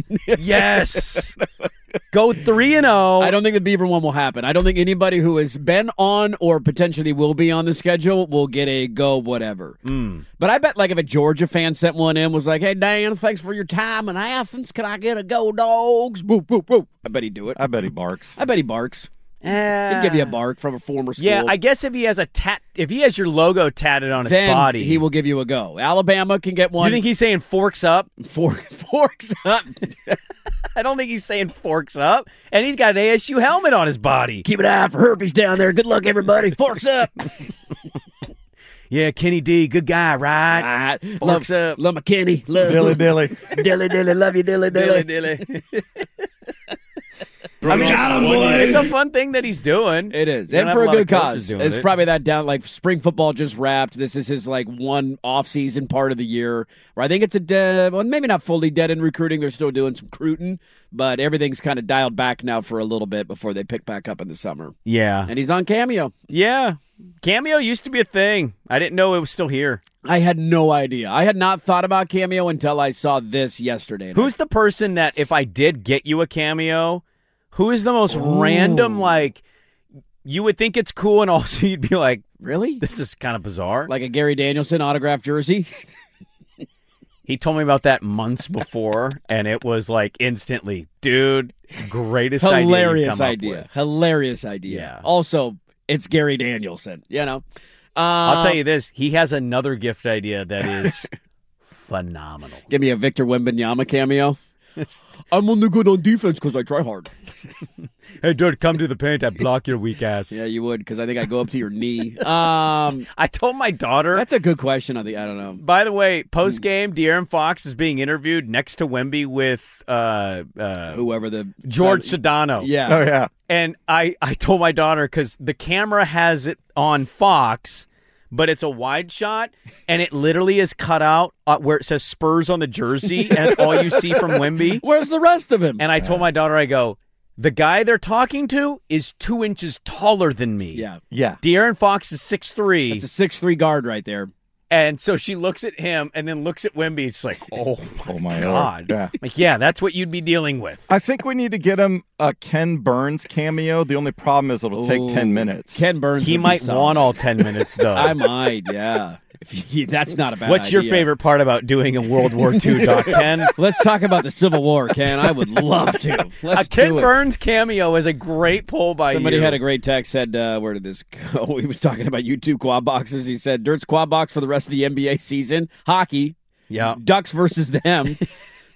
yes. Go three and zero. I don't think the Beaver one will happen. I don't think anybody who has been on or potentially will be on the schedule will get a go whatever. Mm. But I bet like if a Georgia fan sent one in, was like, "Hey Dan, thanks for your time in Athens. Can I get a go Dogs?" Boo boo boo. I bet he'd do it. I bet he barks. I bet he barks. He'd give you a bark from a former school. Yeah, I guess if he has a tat, if he has your logo tatted on his then body, he will give you a go. Alabama can get one. You think he's saying forks up? Fork, forks up. I don't think he's saying forks up. And he's got an A S U helmet on his body. Keep an eye for herpes down there. Good luck, everybody. Forks up. Yeah, Kenny D, good guy, right? Right. Forks love, up. Love my Kenny. Love Dilly dilly. dilly dilly. Love you, dilly dilly. Dilly dilly. I mean, it's a fun thing that he's doing. It is, You don't and have for a, lot of good coaches cause. doing It's it. probably that down. Like spring football just wrapped. This is his like one off season part of the year where I think it's a dead. Well, maybe not fully dead in recruiting. They're still doing some recruiting, but everything's kind of dialed back now for a little bit before they pick back up in the summer. Yeah. And he's on Cameo. Yeah. Cameo used to be a thing. I didn't know it was still here. I had no idea. I had not thought about Cameo until I saw this yesterday. Who's the person that if I did get you a Cameo, who is the most random, like, you would think it's cool and also you'd be like, really? This is kind of bizarre. Like a Gary Danielson autographed jersey? He told me about that months before, and it was like instantly, dude, greatest Hilarious idea. idea. Hilarious idea. Yeah. Also, it's Gary Danielson, you know? Uh, I'll tell you this. He has another gift idea that is phenomenal. Give me a Victor Wembanyama cameo. I'm only good on defense because I try hard. Hey, dude, come to the paint. I block your weak ass. Yeah, you would because I think I go up to your knee. Um, I told my daughter. That's a good question. I think I don't know. By the way, post game, De'Aaron Fox is being interviewed next to Wemby with uh, uh, Whoever the George Sedano. Yeah. Oh yeah. And I, I told my daughter because the camera has it on Fox, but it's a wide shot, and it literally is cut out uh, where it says Spurs on the jersey, and it's all you see from Wemby. Where's the rest of him? And I told my daughter, I go, the guy they're talking to is two inches taller than me. Yeah. Yeah. De'Aaron Fox is six three. It's a six three guard right there. And so she looks at him and then looks at Wemby. It's like, oh, my, Oh my God. Lord. Yeah. Like, yeah, that's what you'd be dealing with. I think we need to get him a Ken Burns cameo. The only problem is it'll take Ooh. ten minutes. Ken Burns. He would be might solid. want all ten minutes, though. I might, yeah. If you, that's not a bad What's your idea. favorite part about doing a World War Two, Doc Ken? Let's talk about the Civil War, Ken. I would love to. Let's a Ken do it. Burns cameo is a great pull by Somebody you. had a great text, said, uh, where did this go? He was talking about YouTube quad boxes. He said, Dirt's quad box for the rest of the N B A season. Hockey. Yeah. Ducks versus them.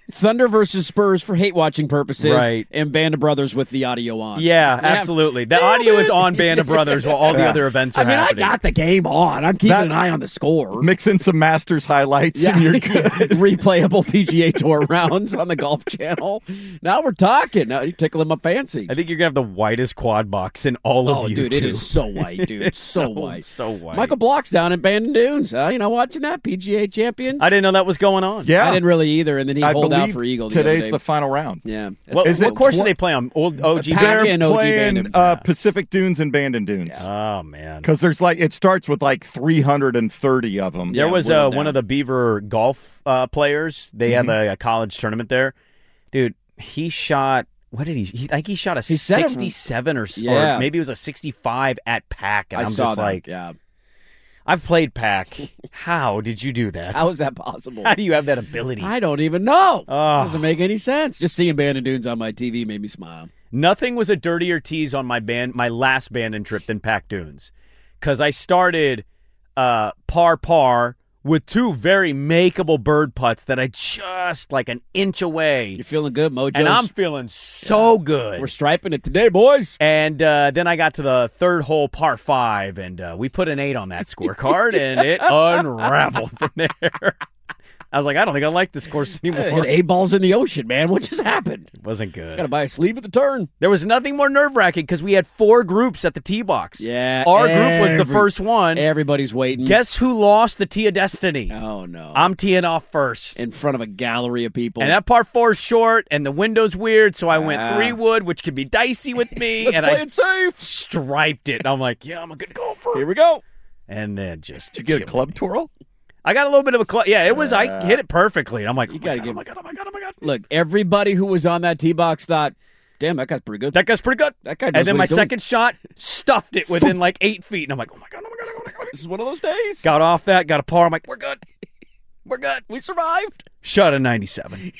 Thunder versus Spurs for hate-watching purposes, Right. and Band of Brothers with the audio on. Yeah, absolutely. The audio is on Band of Brothers while all the Yeah. other events are I mean, happening. I got the game on. I'm keeping That- an eye on the score. Mix in some Masters highlights Yeah. and you're good. Replayable P G A Tour rounds on the Golf Channel. Now we're talking. Now you're tickling my fancy. I think you're going to have the whitest quad box in all of Oh, YouTube. dude, it is so white, dude. So, so white. So white. Michael Block's down at Bandon Dunes. Uh, you know, watching that P G A Champions. I didn't know that was going on. Yeah. I didn't really either, and then he I holed out believe for Eagle. The today's other day. the final round. Yeah. What, Is what it course tw- do they play on? Old O G Pack Bandon? and O G Playing Bandon. uh, Pacific Dunes and Bandon Dunes. Oh, man. Because there's like, it starts with like three hundred thirty of them. There Yeah, was whittled uh, down. one of the Beaver golf uh, players. They Mm-hmm. had a, a college tournament there. Dude, he shot, what did he, he I think he shot a He said it- sixty-seven or, s- Yeah. or maybe it was a sixty-five at Pack. And I I'm saw just that. like, yeah. I've played Pack. How did you do that? How is that possible? How do you have that ability? I don't even know. Oh. Doesn't make any sense. Just seeing Bandon Dunes on my T V made me smile. Nothing was a dirtier tease on my band, my last Bandon trip than Pack Dunes, because I started uh, par par with two very makeable bird putts that I just like an inch away, You're feeling good, Mojo. and I'm feeling so good. We're striping it today, boys. And uh, then I got to the third hole, par five, and uh, we put an eight on that scorecard, and it unraveled from there. I was like, I don't think I like this course anymore. I hit eight balls in the ocean, man. What just happened? It wasn't good. Got to buy a sleeve at the turn. There was nothing more nerve-wracking because we had four groups at the tee box. Yeah, Our group was the every- first one. Everybody's waiting. Guess who lost the tee of destiny? Oh, no. I'm teeing off first. in front of a gallery of people. And that par four's short, and the window's weird, so I went Ah. three wood, which could be dicey with me, Let's and play I it safe. striped it. And I'm like, yeah, I'm a good golfer. Here we go. And then just Did you get a killed club me. twirl? I got a little bit of a club. Yeah, it was. I hit it perfectly. And I'm like, oh, You my gotta God, give- oh my god, oh my god, oh my god. Look, everybody who was on that tee box thought, damn, that guy's pretty good. That guy's pretty good. That guy knows And then what my he's doing. second shot stuffed it within like eight feet, and I'm like, oh my god, oh my god, oh my god. This is one of those days. Got off that, got a par. I'm like, we're good. We're good. We survived. Shot a ninety-seven.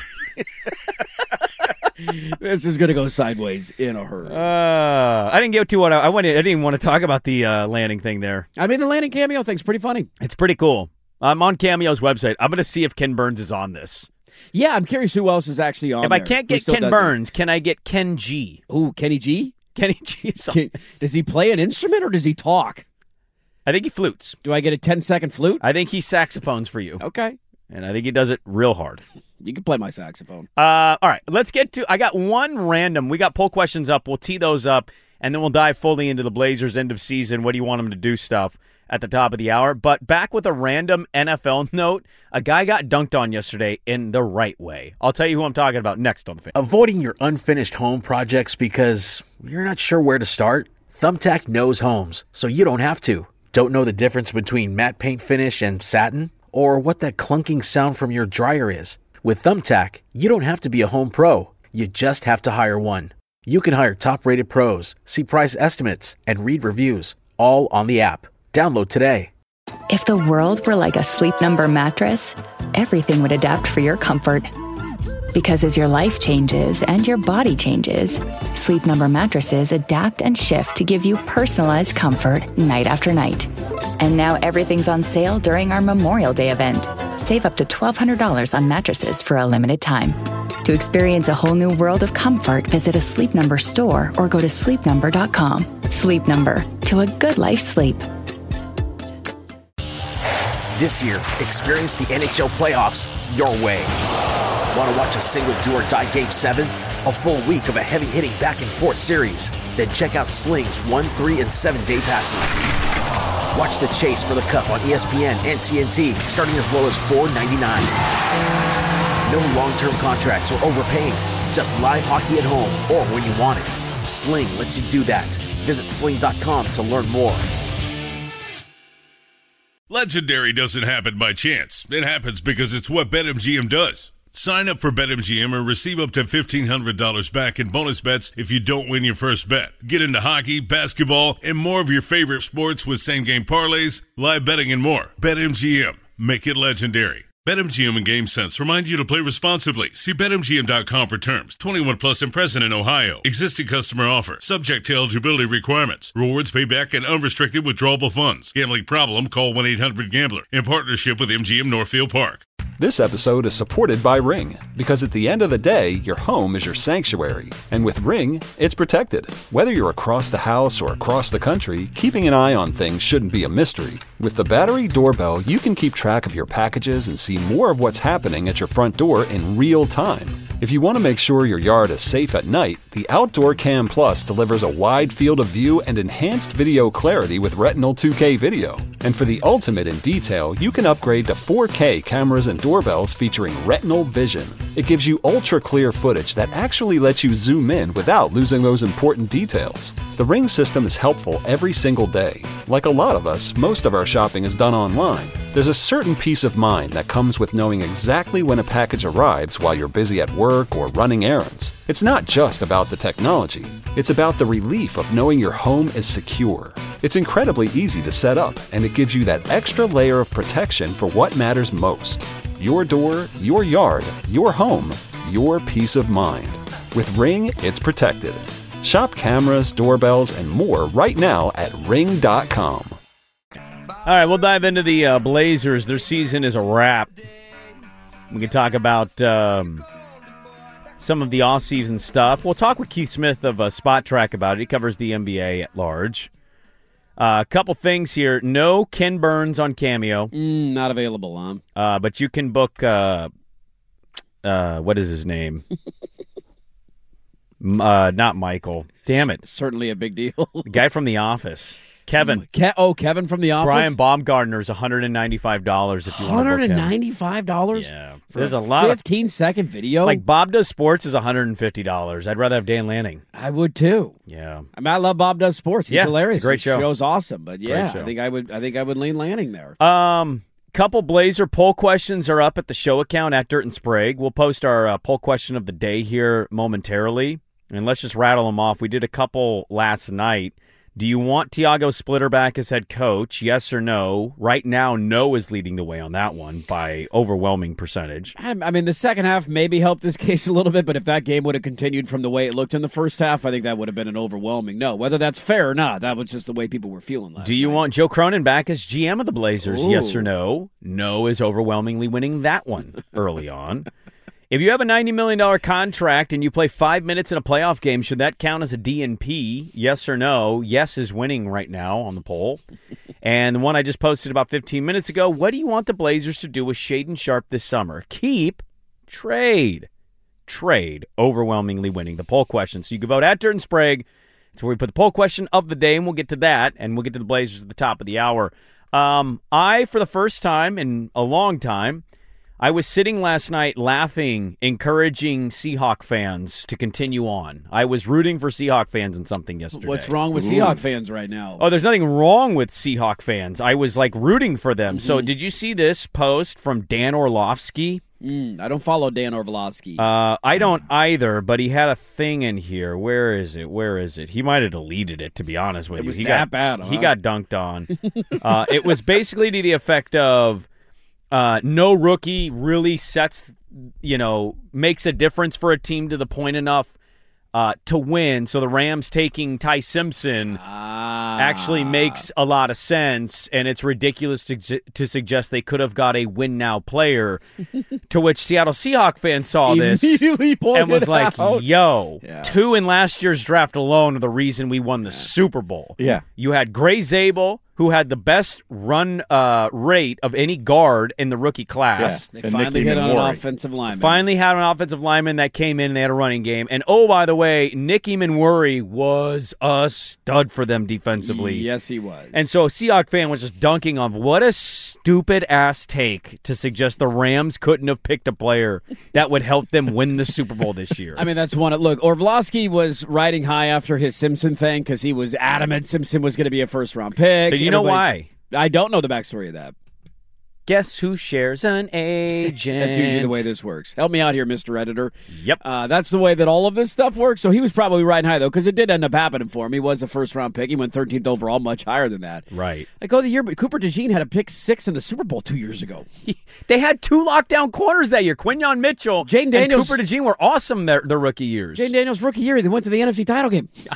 This is going to go sideways in a hurry. Uh, I didn't get to what I, I wanted. I didn't even want to talk about the uh, landing thing there. I mean, the landing cameo thing's pretty funny. It's pretty cool. I'm on Cameo's website. I'm going to see if Ken Burns is on this. Yeah, I'm curious who else is actually on if there. I can't Who get still Ken does it? Burns, can I get Ken G? Ooh, Kenny G? Kenny G is on. Can- does he play an instrument or does he talk? I think he flutes. Do I get a ten-second flute? I think he saxophones for you. Okay. And I think he does it real hard. You can play my saxophone. Uh, all right, let's get to. I got one random. We got poll questions up. We'll tee those up, and then we'll dive fully into the Blazers' end of season. What do you want them to do stuff at the top of the hour? But back with a random N F L note. A guy got dunked on yesterday in the right way. I'll tell you who I'm talking about next on the Fan. Avoiding your unfinished home projects because you're not sure where to start? Thumbtack knows homes, so you don't have to. Don't know the difference between matte paint finish and satin? Or what that clunking sound from your dryer is? With Thumbtack, you don't have to be a home pro. You just have to hire one. You can hire top-rated pros, see price estimates, and read reviews, all on the app. Download today. If the world were like a Sleep Number mattress, everything would adapt for your comfort. Because as your life changes and your body changes, Sleep Number mattresses adapt and shift to give you personalized comfort night after night. And now everything's on sale during our Memorial Day event. Save up to twelve hundred dollars on mattresses for a limited time. To experience a whole new world of comfort, visit a Sleep Number store or go to sleep number dot com. Sleep Number, to a good life sleep. This year, experience the N H L playoffs your way. Want to watch a single do-or-die Game seven? A full week of a heavy-hitting back-and-forth series? Then check out Sling's one, three, and seven-day passes. Watch the chase for the Cup on E S P N and T N T, starting as low as four ninety-nine. No long-term contracts or overpaying. Just live hockey at home or when you want it. Sling lets you do that. Visit sling dot com to learn more. Legendary doesn't happen by chance. It happens because it's what BetMGM does. Sign up for BetMGM and receive up to fifteen hundred dollars back in bonus bets if you don't win your first bet. Get into hockey, basketball, and more of your favorite sports with same-game parlays, live betting, and more. BetMGM. Make it legendary. BetMGM and GameSense remind you to play responsibly. See Bet M G M dot com for terms. twenty-one plus and present in Ohio. Existing customer offer. Subject to eligibility requirements. Rewards payback and unrestricted withdrawable funds. Gambling problem? Call one eight hundred gambler. In partnership with M G M Northfield Park. This episode is supported by Ring, because at the end of the day, your home is your sanctuary. And with Ring, it's protected. Whether you're across the house or across the country, keeping an eye on things shouldn't be a mystery. With the Battery Doorbell, you can keep track of your packages and see more of what's happening at your front door in real time. If you want to make sure your yard is safe at night, the Outdoor Cam Plus delivers a wide field of view and enhanced video clarity with Retinal two K video. And for the ultimate in detail, you can upgrade to four K cameras and doorbells featuring Retinal Vision. It gives you ultra-clear footage that actually lets you zoom in without losing those important details. The Ring system is helpful every single day. Like a lot of us, most of our shopping is done online. There's a certain peace of mind that comes with knowing exactly when a package arrives while you're busy at work or running errands. It's not just about the technology. It's about the relief of knowing your home is secure. It's incredibly easy to set up, and it gives you that extra layer of protection for what matters most. Your door, your yard, your home, your peace of mind. With Ring, it's protected. Shop cameras, doorbells, and more right now at ring dot com. All right, we'll dive into the uh, Blazers. Their season is a wrap. We can talk about um, some of the off-season stuff. We'll talk with Keith Smith of uh, Spot Track about it. He covers the N B A at large. A uh, couple things here. No Ken Burns on Cameo. Mm, not available, huh? Uh, but you can book, uh, uh, what is his name? uh, not Michael. Damn it. S- certainly a big deal. The guy from The Office. Kevin. Ke- oh, Kevin from The Office? Brian Baumgartner's one hundred ninety-five dollars if you want to book him. one hundred ninety-five dollars? Yeah. For There's a a lot fifteen-second video? Like, Bob Does Sports is one hundred fifty dollars. I'd rather have Dan Lanning. I would, too. Yeah. I mean, I love Bob Does Sports. He's yeah, hilarious. It's a great show. The show's awesome. But, yeah, show. I think I would I think I would lean Lanning there. Um, couple Blazer poll questions are up at the show account at Dirt and Sprague. We'll post our uh, poll question of the day here momentarily. And let's just rattle them off. We did a couple last night. Do you want Tiago Splitter back as head coach? Yes or no? Right now, no is leading the way on that one by overwhelming percentage. I mean, the second half maybe helped his case a little bit, but if that game would have continued from the way it looked in the first half, I think that would have been an overwhelming no. Whether that's fair or not, that was just the way people were feeling last Do you night. want Joe Cronin back as G M of the Blazers? Ooh. Yes or no? No is overwhelmingly winning that one early on. If you have a ninety million dollars contract and you play five minutes in a playoff game, should that count as a D N P? Yes or no? Yes is winning right now on the poll. And the one I just posted about fifteen minutes ago, what do you want the Blazers to do with Shaedon Sharpe this summer? Keep, trade. Trade, overwhelmingly winning the poll question. So you can vote at Dirt and Sprague. It's where we put the poll question of the day, and we'll get to that, and we'll get to the Blazers at the top of the hour. Um, I, for the first time in a long time, I was sitting last night laughing, encouraging Seahawk fans to continue on. I was rooting for Seahawk fans in something yesterday. What's wrong with Ooh. Seahawk fans right now? Oh, there's nothing wrong with Seahawk fans. I was, like, rooting for them. Mm-hmm. So did you see this post from Dan Orlovsky? Mm, I don't follow Dan Orlovsky. Uh, I don't either, but he had a thing in here. Where is it? Where is it? He might have deleted it, to be honest with it you. Was he that got, bad, huh? He got dunked on. uh, it was basically to the effect of, Uh, no rookie really sets, you know, makes a difference for a team to the point enough uh, to win. So the Rams taking Ty Simpson ah. actually makes a lot of sense, and it's ridiculous to, to suggest they could have got a win-now player, to which Seattle Seahawks fans saw this and was like, out. yo, yeah. two in last year's draft alone are the reason we won the yeah. Super Bowl. Yeah. You had Gray Zabel, who had the best run uh, rate of any guard in the rookie class. Yeah. They and finally hit on an offensive lineman. Finally had an offensive lineman that came in and they had a running game. And, oh, by the way, Nick Emanwuri was a stud for them defensively. Yes, he was. And so a Seahawks fan was just dunking on what a stupid-ass take to suggest the Rams couldn't have picked a player that would help them win the Super Bowl this year. I mean, that's one. Look, Orlovsky was riding high after his Simpson thing because he was adamant Simpson was going to be a first-round pick. So you know why? I don't know the backstory of that. Guess who shares an agent? That's usually the way this works. Help me out here, Mister Editor. Yep. Uh, that's the way that all of this stuff works. So he was probably riding high, though, because it did end up happening for him. He was a first-round pick. He went thirteenth overall, much higher than that. Right. Like, oh, the year, but Cooper DeJean had a pick six in the Super Bowl two years ago. He, they had two lockdown corners that year. Quinyon Mitchell Jane Daniels, and Cooper DeJean were awesome their, their rookie years. Jane Daniels' rookie year, they went to the N F C title game. Yeah,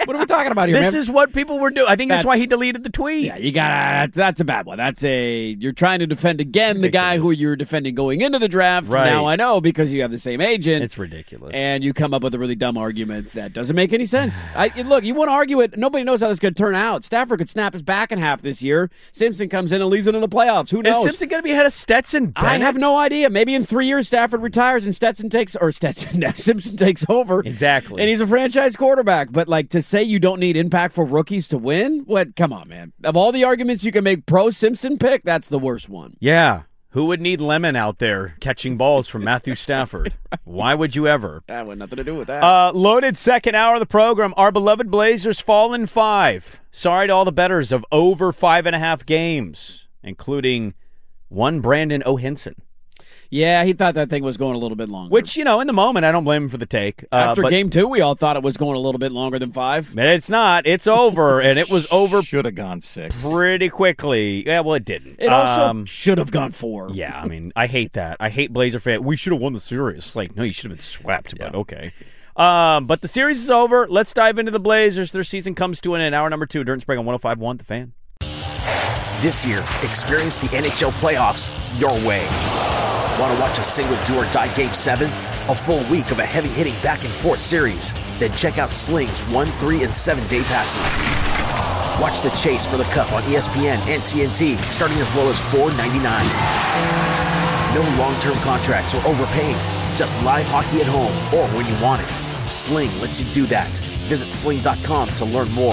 What are we talking about here, This man? is what people were doing. I think that's, That's- why he deleted the tweet. Yeah, you got that's, that's a bad one. That's a you're trying to defend again the guy who you're defending going into the draft. Right. Now I know because you have the same agent. It's ridiculous. And you come up with a really dumb argument that doesn't make any sense. I, look, you want to argue it. Nobody knows how this is going to turn out. Stafford could snap his back in half this year. Simpson comes in and leaves it in the playoffs. Who knows? Is Simpson going to be ahead of Stetson Bennett? I have no idea. Maybe in three years Stafford retires and Stetson takes or Stetson Simpson takes over. Exactly. And he's a franchise quarterback. But like to say you don't need impactful rookies to win? What? Come on, man. Of all the arguments you can make pro Simpson pick, that's the worst one. Yeah. Who would need Lemon out there catching balls from Matthew Stafford? Right. Why would you ever? That had nothing to do with that. Uh, loaded second hour of the program. Our beloved Blazers fall in five. Sorry to all the bettors of over five and a half games, including one Brandon O'Henson. Yeah, he thought that thing was going a little bit longer. Which, you know, in the moment, I don't blame him for the take. Uh, After but game two, we all thought it was going a little bit longer than five. It's not. It's over, and it was over Should have gone six. pretty quickly. Yeah, well, it didn't. It also Um, should have gone four. Yeah, I mean, I hate that. I hate Blazer fan. We should have won the series. Like, no, you should have been swept, but okay. Um, but the series is over. Let's dive into the Blazers. Their season comes to an end. Hour number two, Dirt and Sprague on one oh five point one, The Fan. This year, experience the N H L playoffs your way. Want to watch a single do-or-die Game seven? A full week of a heavy-hitting back-and-forth series? Then check out Sling's one, three, and seven-day passes. Watch the chase for the Cup on E S P N and T N T, starting as low as four ninety-nine. No long-term contracts or overpaying. Just live hockey at home or when you want it. Sling lets you do that. Visit sling dot com to learn more.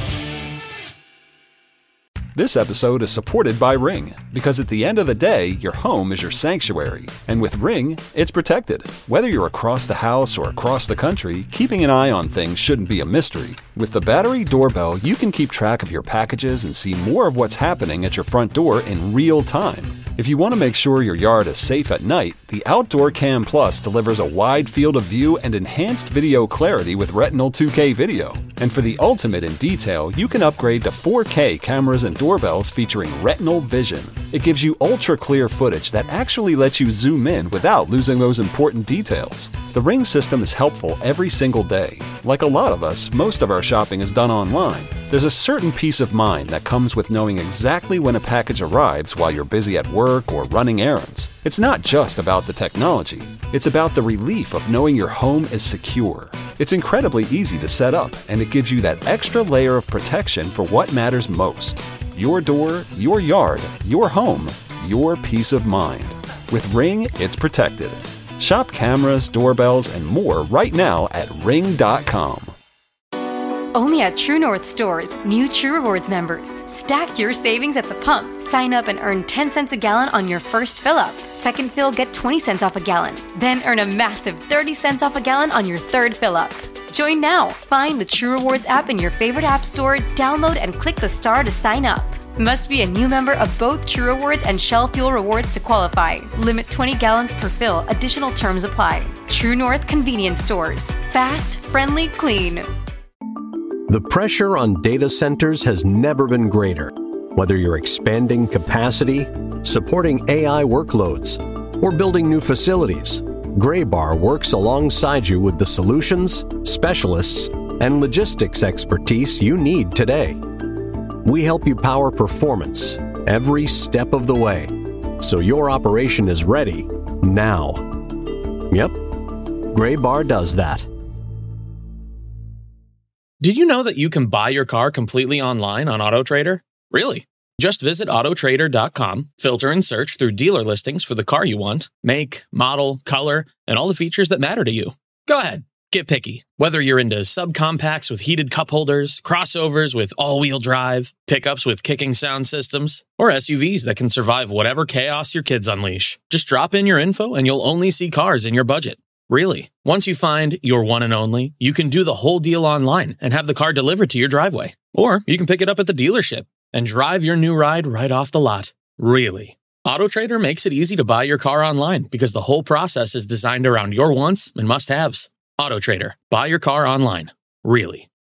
This episode is supported by Ring, because at the end of the day, your home is your sanctuary. And with Ring, it's protected. Whether you're across the house or across the country, keeping an eye on things shouldn't be a mystery. With the Battery Doorbell, you can keep track of your packages and see more of what's happening at your front door in real time. If you want to make sure your yard is safe at night, the Outdoor Cam Plus delivers a wide field of view and enhanced video clarity with Retinal two K video. And for the ultimate in detail, you can upgrade to four K cameras and doorbells featuring Retinal Vision. It gives you ultra-clear footage that actually lets you zoom in without losing those important details. The Ring system is helpful every single day. Like a lot of us, most of our shopping is done online. There's a certain peace of mind that comes with knowing exactly when a package arrives while you're busy at work or running errands. It's not just about the technology. It's about the relief of knowing your home is secure. It's incredibly easy to set up, and it gives you that extra layer of protection for what matters most. Your door, your yard, your home, your peace of mind. With Ring, it's protected. Shop cameras, doorbells, and more right now at ring dot com. Only at True North stores, new True Rewards members. Stack your savings at the pump. Sign up and earn ten cents a gallon on your first fill-up. Second fill, get twenty cents off a gallon. Then earn a massive thirty cents off a gallon on your third fill-up. Join now. Find the True Rewards app in your favorite app store, download and click the star to sign up. Must be a new member of both True Rewards and Shell Fuel Rewards to qualify. Limit twenty gallons per fill. Additional terms apply. True North Convenience Stores. Fast, friendly, clean. The pressure on data centers has never been greater. Whether you're expanding capacity, supporting A I workloads, or building new facilities, Graybar works alongside you with the solutions, specialists, and logistics expertise you need today. We help you power performance every step of the way, so your operation is ready now. Yep, Graybar does that. Did you know that you can buy your car completely online on AutoTrader? Really? Just visit auto trader dot com, filter and search through dealer listings for the car you want, make, model, color, and all the features that matter to you. Go ahead, get picky. Whether you're into subcompacts with heated cup holders, crossovers with all-wheel drive, pickups with kicking sound systems, or S U Vs that can survive whatever chaos your kids unleash. Just drop in your info and you'll only see cars in your budget. Really. Once you find your one and only, you can do the whole deal online and have the car delivered to your driveway. Or you can pick it up at the dealership and drive your new ride right off the lot. Really. AutoTrader makes it easy to buy your car online because the whole process is designed around your wants and must-haves. AutoTrader. Buy your car online. Really.